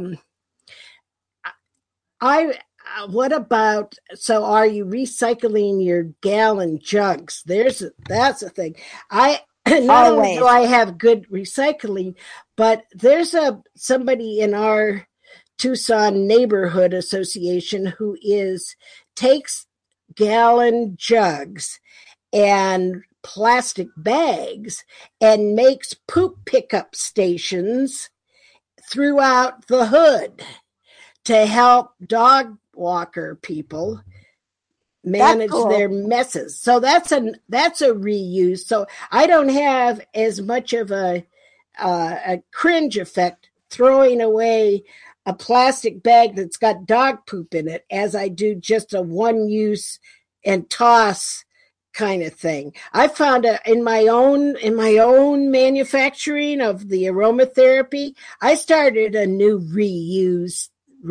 S2: are you recycling your gallon jugs? That's a thing. Not only do I have good recycling, but there's somebody in our Tucson neighborhood association who takes gallon jugs and plastic bags and makes poop pickup stations throughout the hood to help dog walker people manage their messes. So that's a reuse. So I don't have as much of a cringe effect throwing away a plastic bag that's got dog poop in it as I do just a one use and toss kind of thing. I found in my own manufacturing of the aromatherapy, I started a new reuse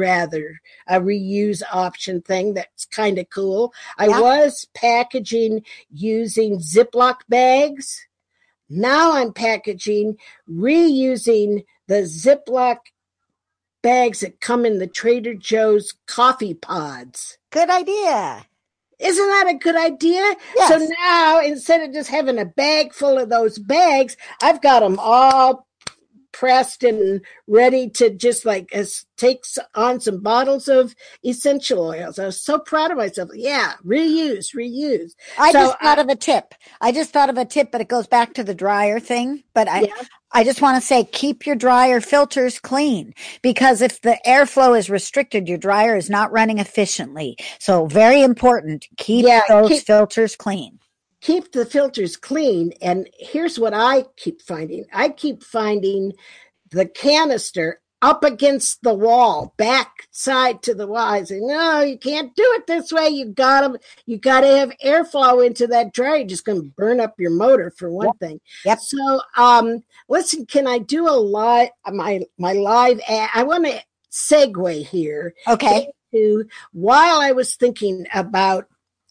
S2: option thing that's kind of cool. I was packaging using Ziploc bags. Now I'm reusing the Ziploc bags that come in the Trader Joe's coffee pods.
S1: Good idea.
S2: Isn't that a good idea?
S1: Yes.
S2: So now, instead of just having a bag full of those bags, I've got them all pressed and ready to just take on some bottles of essential oils. I was so proud of myself. Yeah, reuse.
S1: I just thought of a tip, but it goes back to the dryer thing. But I just want to say, keep your dryer filters clean, because if the airflow is restricted, your dryer is not running efficiently. So very important. Keep those filters clean.
S2: keep the filters clean. And here's what I keep finding. I keep finding the canister up against the wall, back side to the wall. I say, no, you can't do it this way. You gotta have airflow into that dryer. You're just gonna burn up your motor for one thing.
S1: Yep.
S2: So listen, can I do a live my live ad? I want to segue here.
S1: Okay.
S2: While I was thinking about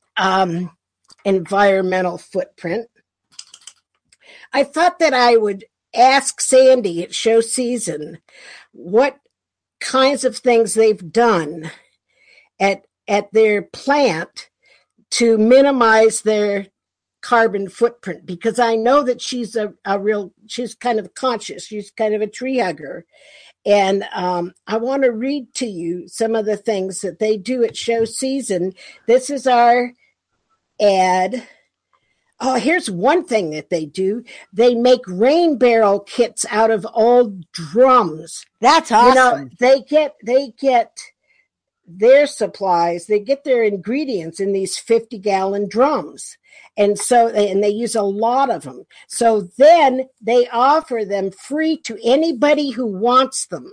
S2: environmental footprint, I thought that I would ask Sandy at show season what kinds of things they've done at their plant to minimize their carbon footprint, because I know that she's she's kind of conscious. She's kind of a tree hugger. And I want to read to you some of the things that they do at show season. This is our ad. Oh, here's one thing that they do. They make rain barrel kits out of old drums.
S1: That's awesome.
S2: They get their supplies, they get their ingredients in these 50-gallon drums. And so they use a lot of them. So then they offer them free to anybody who wants them.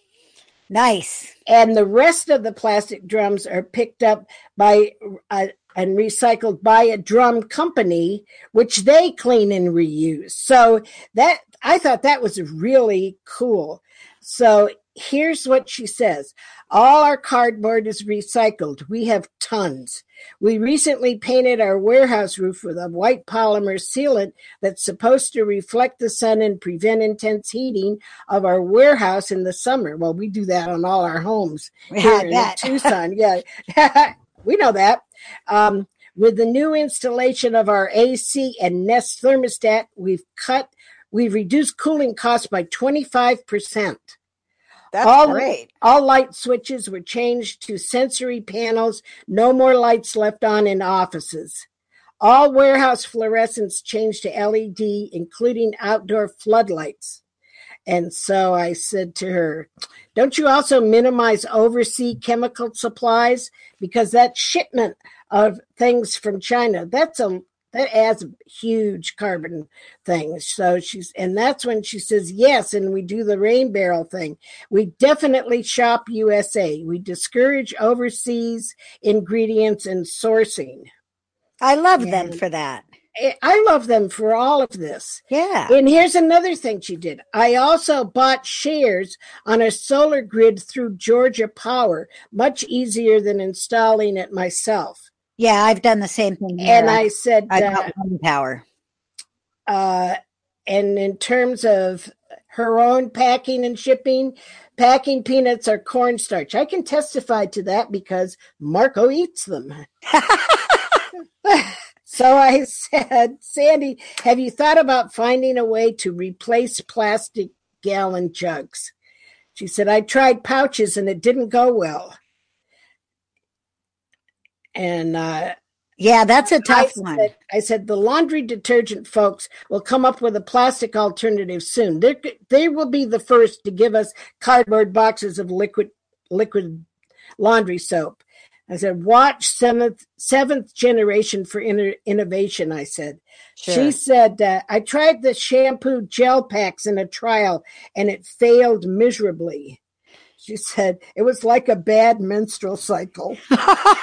S1: Nice.
S2: And the rest of the plastic drums are picked up by and recycled by a drum company, which they clean and reuse. So that, I thought that was really cool. So here's what she says. All our cardboard is recycled. We have tons. We recently painted our warehouse roof with a white polymer sealant that's supposed to reflect the sun and prevent intense heating of our warehouse in the summer. Well, we do that on all our homes here in Tucson. Yeah, we know that. With the new installation of our AC and Nest thermostat, we've reduced cooling costs by 25%.
S1: That's great.
S2: All light switches were changed to sensory panels. No more lights left on in offices. All warehouse fluorescents changed to LED, including outdoor floodlights. And so I said to her, don't you also minimize overseas chemical supplies? Because that shipment of things from China, that adds huge carbon things. So and that's when she says, yes, and we do the rain barrel thing. We definitely shop USA. We discourage overseas ingredients and sourcing.
S1: I love them for that.
S2: I love them for all of this.
S1: Yeah.
S2: And here's another thing she did. I also bought shares on a solar grid through Georgia Power, much easier than installing it myself.
S1: Yeah, I've done the same thing here.
S2: And I said,
S1: I got One Power.
S2: And in terms of her own packing and shipping, packing peanuts or cornstarch. I can testify to that because Marco eats them. So I said, Sandy, have you thought about finding a way to replace plastic gallon jugs? She said, I tried pouches and it didn't go well. And
S1: yeah, that's a tough one.
S2: I said, the laundry detergent folks will come up with a plastic alternative soon. They will be the first to give us cardboard boxes of liquid laundry soap. I said, watch seventh generation for innovation, I said. Sure. She said, I tried the shampoo gel packs in a trial and it failed miserably. She said, it was like a bad menstrual cycle. She's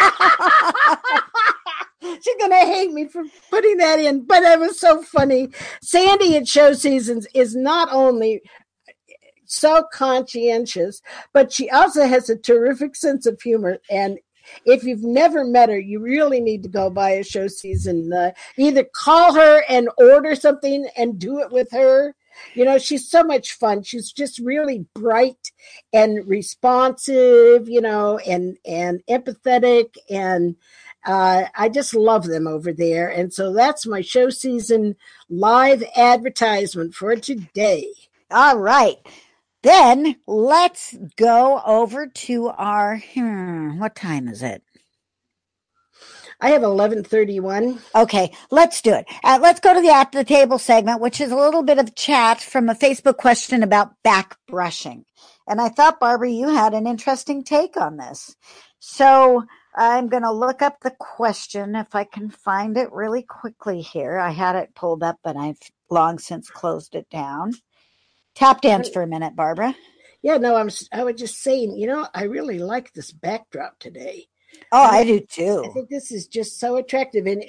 S2: going to hate me for putting that in, but it was so funny. Sandy at Show Seasons is not only so conscientious, but she also has a terrific sense of humor. And if you've never met her, you really need to go by a Show Season. Either call her and order something and do it with her. You know, she's so much fun. She's just really bright and responsive, you know, and empathetic. And I just love them over there. And so that's my Show Season live advertisement for today.
S1: All right. Then let's go over to our, what time is it?
S2: I have 11:31.
S1: Okay, let's do it. Let's go to the At the Table segment, which is a little bit of chat from a Facebook question about back brushing. And I thought, Barbara, you had an interesting take on this. So I'm going to look up the question if I can find it really quickly here. I had it pulled up, but I've long since closed it down. Tap dance for a minute, Barbara.
S2: Yeah, no, I was just saying, I really like this backdrop today.
S1: Oh,
S2: I
S1: I
S2: mean,
S1: do
S2: I
S1: too.
S2: think this is just so attractive, and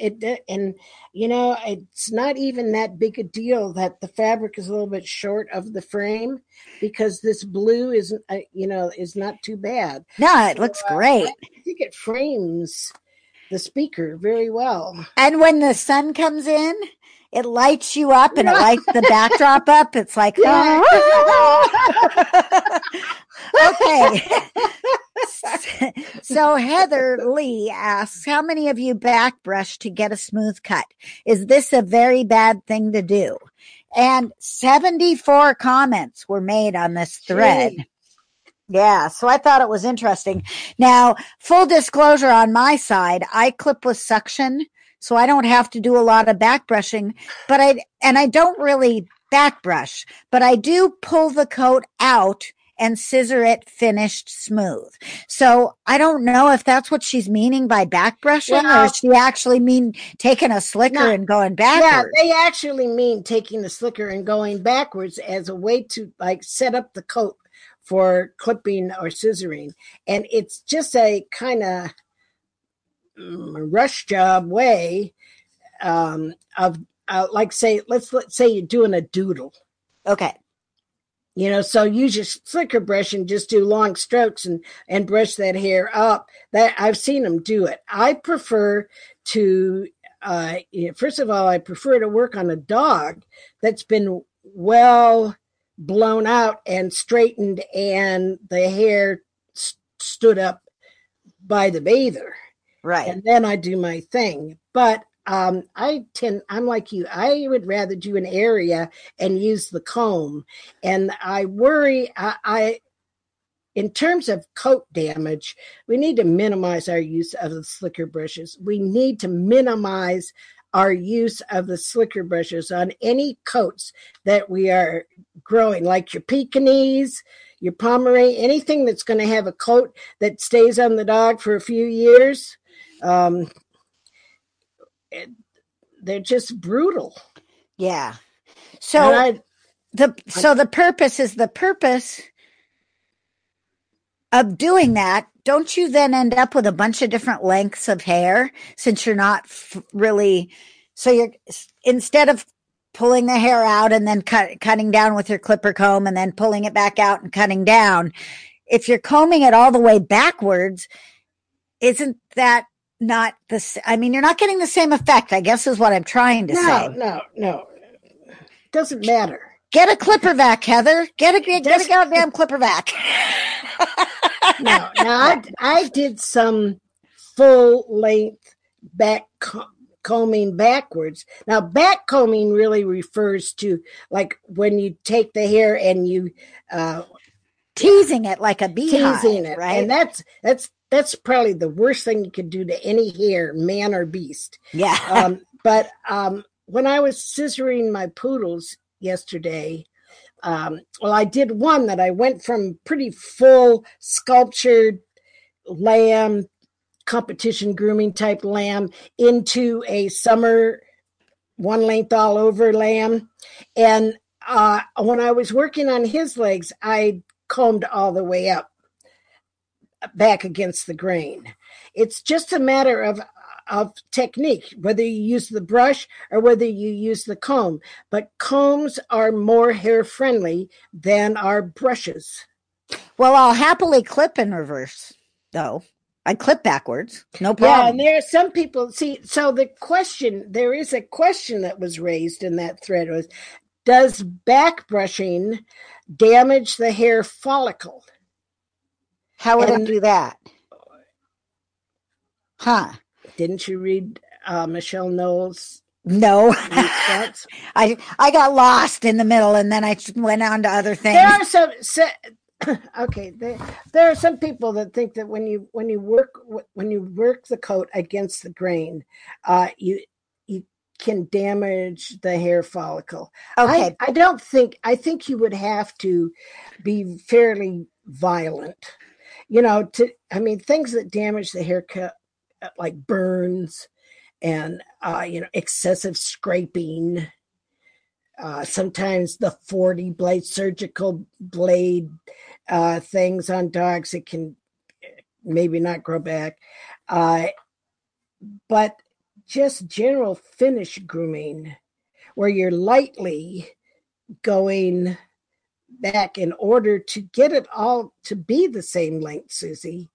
S2: it's not even that big a deal that the fabric is a little bit short of the frame, because this blue is not too bad.
S1: No, it
S2: So
S1: looks great.
S2: I think it frames the speaker very well.
S1: And when the sun comes in, it lights you up and it
S2: Yeah,
S1: lights the backdrop up. It's like,
S2: yeah.
S1: okay. So Heather Lee asks, how many of you backbrush to get a smooth cut? Is this a very bad thing to do? And 74 comments were made on this thread.
S2: Gee.
S1: Yeah, so I thought it was interesting. Now, full disclosure on my side, I clip with suction, so I don't have to do a lot of back brushing, but I don't really back brush, but I do pull the coat out and scissor it finished smooth. So I don't know if that's what she's meaning by back brushing, or
S2: Well,
S1: is she actually mean taking a slicker
S2: not
S1: and going
S2: yeah,
S1: backwards?
S2: they actually mean taking the slicker and going backwards as a way to like set up the coat for clipping or scissoring. And it's just a kind of rush job way of like say let's say you're doing a doodle.
S1: Okay.
S2: So use your slicker brush and just do long strokes and brush that hair up. That I've seen them do it. I prefer to first of all, I prefer to work on a dog that's been well blown out and straightened, and the hair stood up by the bather,
S1: Right.
S2: and then I do my thing. But I'm like you. I would rather do an area and use the comb, and I worry. In terms of coat damage, we need to minimize our use of the slicker brushes. We need to minimize our use of the slicker brushes on any coats that we are growing, like your Pekingese, your Pomeranian, anything that's going to have a coat that stays on the dog for a few years. Um, they're just brutal.
S1: Yeah.
S2: And
S1: So the purpose is the purpose of doing that. Don't you then end up with a bunch of different lengths of hair, since you're not really, so you're, instead of pulling the hair out and then cutting down with your clipper comb and then pulling it back out and cutting down, if you're combing it all the way backwards, isn't that not I mean, you're not getting the same effect, I guess, is what I'm trying to say.
S2: no. Doesn't matter.
S1: Get a clipper vac, Heather. Get a goddamn clipper vac.
S2: No, now I did some full length back combing backwards. Now, back combing really refers to like when you take the hair and you
S1: teasing it like a beehive,
S2: teasing it,
S1: right?
S2: and that's probably the worst thing you could do to any hair, man or beast.
S1: Yeah.
S2: But when I was scissoring my poodles yesterday, well, I did one that I went from pretty full sculptured lamb, competition grooming type lamb, into a summer one length all over lamb. And when I was working on his legs, I combed all the way up back against the grain. It's just a matter of technique, whether you use the brush or whether you use the comb. But combs are more hair friendly than our brushes.
S1: Well, I'll happily clip in reverse, though. I clip backwards, no problem.
S2: Yeah, and there are some people, see, so there is a question that was raised in that thread was, does back brushing damage the hair follicle?
S1: How would it do that? Huh?
S2: Didn't you read Michelle Knowles'
S1: No.
S2: response?
S1: I got lost in the middle, and then I went on to other things.
S2: There are some okay. There are some people that think that when you work the coat against the grain, you can damage the hair follicle.
S1: Okay.
S2: I don't think. I think you would have to be fairly violent. things that damage the haircut, like burns and, excessive scraping. Sometimes the 40 blade surgical blade things on dogs, it can maybe not grow back. But just general finish grooming where you're lightly going back in order to get it all to be the same length, Susie.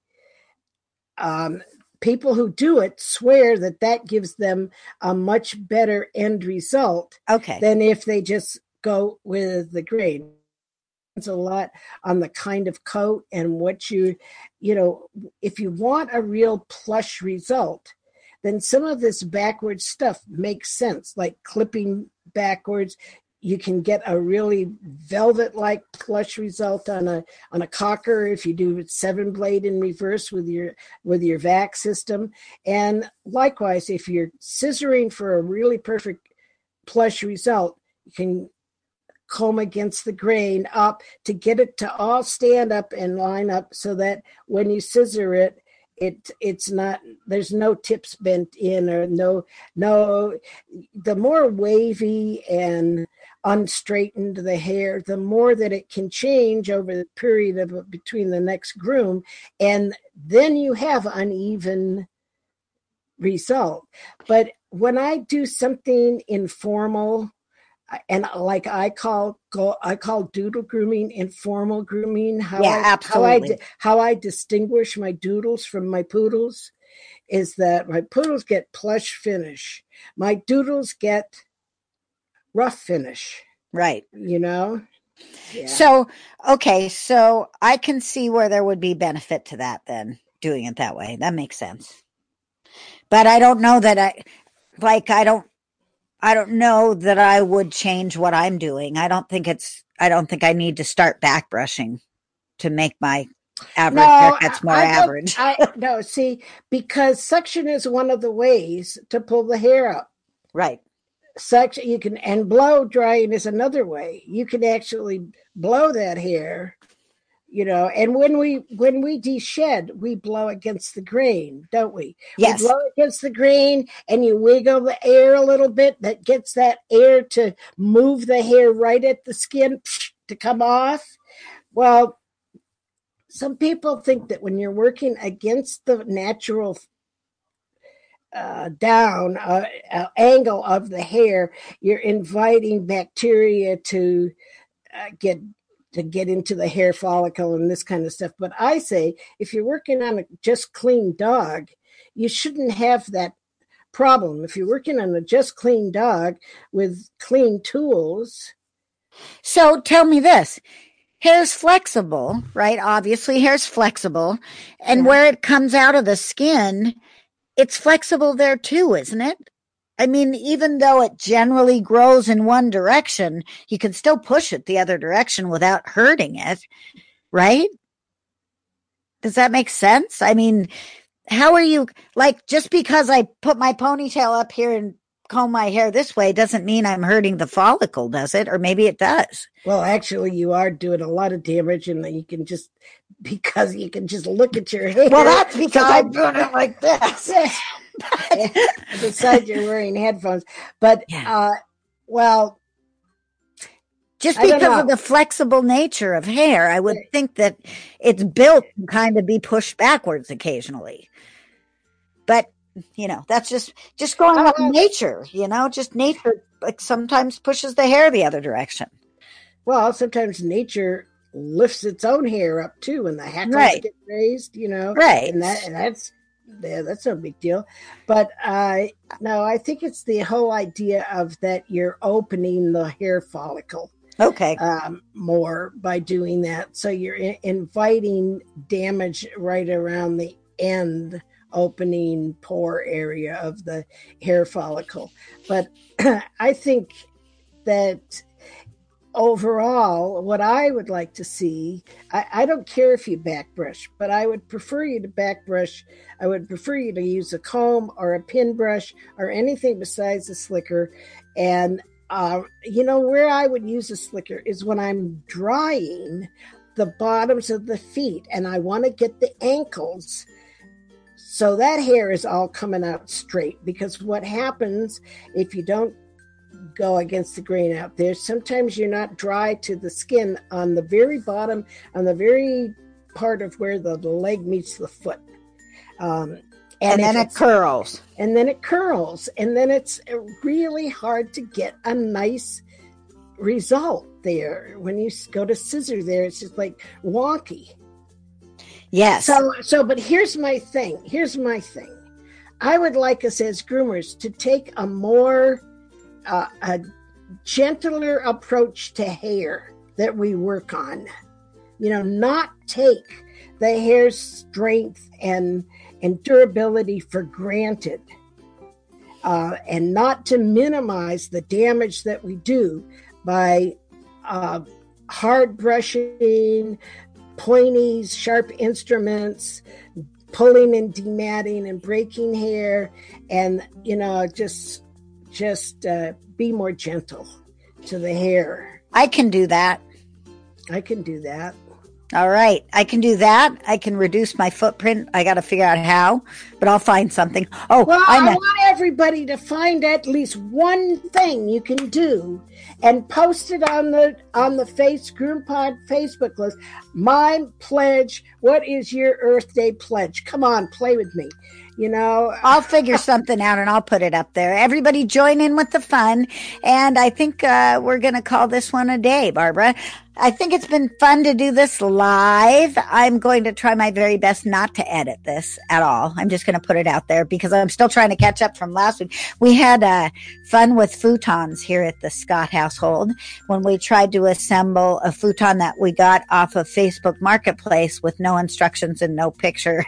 S2: People who do it swear that gives them a much better end result than if they just go with the grain. It's a lot on the kind of coat and what if you want a real plush result, then some of this backwards stuff makes sense, like clipping backwards. You can get a really velvet-like plush result on a cocker if you do 7 blade in reverse with your vac system. And likewise, if you're scissoring for a really perfect plush result, you can comb against the grain up to get it to all stand up and line up so that when you scissor it, it's not, there's no tips bent in or no. The more wavy and unstraightened the hair, the more that it can change over the period of between the next groom, and then you have uneven result. But when I do something informal, and like I call doodle grooming informal grooming. How I distinguish my doodles from my poodles is that my poodles get plush finish. My doodles get rough finish.
S1: Right.
S2: Yeah.
S1: So I can see where there would be benefit to that then, doing it that way. That makes sense. But I don't know that I don't know that I would change what I'm doing. I don't think I need to start back brushing to make my average haircuts more average.
S2: No, see, because suction is one of the ways to pull the hair up.
S1: Right.
S2: Suction, you can, and blow drying is another way. You can actually blow that hair, and when we de-shed, we blow against the grain, don't we?
S1: Yes.
S2: We blow against the grain and you wiggle the air a little bit. That gets that air to move the hair right at the skin to come off. Well, some people think that when you're working against the natural down angle of the hair, you're inviting bacteria to get into the hair follicle and this kind of stuff. But I say, if you're working on a just clean dog, you shouldn't have that problem. If you're working on a just clean dog with clean tools.
S1: So tell me this. Hair's flexible, right? Obviously, hair's flexible. And where it comes out of the skin, it's flexible there too, isn't it? I mean, even though it generally grows in one direction, you can still push it the other direction without hurting it, right? Does that make sense? I mean, how are you, like, just because I put my ponytail up here and comb my hair this way doesn't mean I'm hurting the follicle, does it? Or maybe it does.
S2: Well, actually, you are doing a lot of damage, and because you can just look at your hair.
S1: Well, that's because I'm doing it like this.
S2: Besides, you're wearing headphones. But, well,
S1: just because of the flexible nature of hair, I would think that it's built to kind of be pushed backwards occasionally. But, that's just going off nature, just nature like sometimes pushes the hair the other direction.
S2: Well, sometimes nature lifts its own hair up too, and the hackles get raised,
S1: Right.
S2: And that's no big deal. But no, I think it's the whole idea of that you're opening the hair follicle.
S1: Okay.
S2: More by doing that. So you're inviting damage right around the end opening pore area of the hair follicle. But I think that overall, what I would like to see, I don't care if you back brush, but I would prefer you to back brush. I would prefer you to use a comb or a pin brush or anything besides a slicker. And where I would use a slicker is when I'm drying the bottoms of the feet, and I want to get the ankles so that hair is all coming out straight. Because what happens if you don't go against the grain out there, sometimes you're not dry to the skin on the very bottom, on the very part of where the leg meets the foot.
S1: And then it curls.
S2: And then it curls. And then it's really hard to get a nice result there. When you go to scissor there, it's just like wonky.
S1: Yes.
S2: So, but here's my thing. I would like us as groomers to take a more, a gentler approach to hair that we work on. Not take the hair's strength and durability for granted, and not to minimize the damage that we do by hard brushing, pointies, sharp instruments, pulling and dematting and breaking hair, and just be more gentle to the hair.
S1: I can do that. All right. I can do that. I can reduce my footprint. I got to figure out how, but I'll find something. Oh,
S2: well, I want everybody to find at least one thing you can do and post it on the GroomPod Facebook list. My pledge. What is your Earth Day pledge? Come on, play with me.
S1: I'll figure something out and I'll put it up there. Everybody join in with the fun. And I think we're going to call this one a day, Barbara. I think it's been fun to do this live. I'm going to try my very best not to edit this at all. I'm just going to put it out there because I'm still trying to catch up from last week. We had fun with futons here at the Scott household when we tried to assemble a futon that we got off of Facebook Marketplace with no instructions and no picture.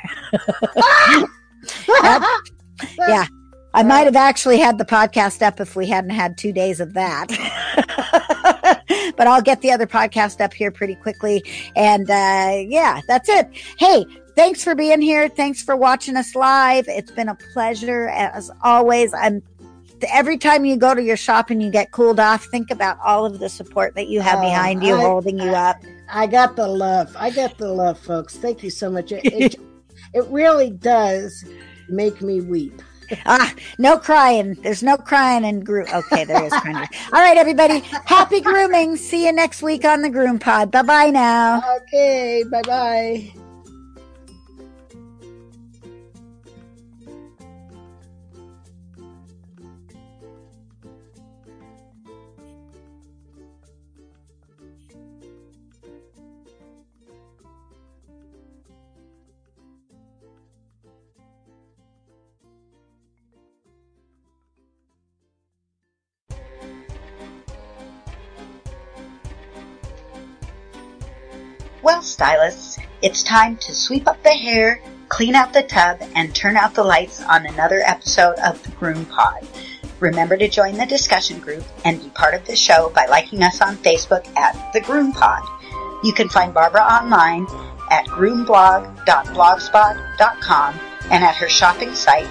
S1: Yeah. I might have actually had the podcast up if we hadn't had 2 days of that. But I'll get the other podcast up here pretty quickly. And that's it. Hey, thanks for being here. Thanks for watching us live. It's been a pleasure as always. Every time you go to your shop and you get cooled off, think about all of the support that you have behind you, holding you up.
S2: I got the love. Folks. Thank you so much. It really does make me weep.
S1: No crying. There's no crying in groom. Okay, there is crying. All right, everybody. Happy grooming. See you next week on the Groom Pod. Bye-bye now.
S2: Okay, bye-bye.
S3: Well, stylists, it's time to sweep up the hair, clean out the tub, and turn out the lights on another episode of the Groom Pod. Remember to join the discussion group and be part of the show by liking us on Facebook at the Groom Pod. You can find Barbara online at groomblog.blogspot.com and at her shopping site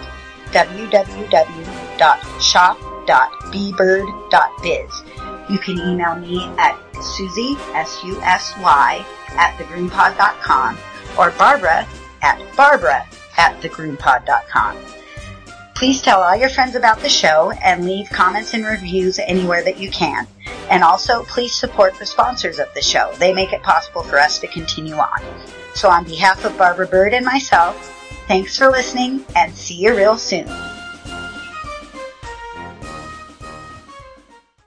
S3: www.shop.bbird.biz. You can email me at Susie, SUSY, at thegroompod.com or Barbara at thegroompod.com. Please tell all your friends about the show and leave comments and reviews anywhere that you can. And also, please support the sponsors of the show. They make it possible for us to continue on. So on behalf of Barbara Bird and myself, thanks for listening and see you real soon.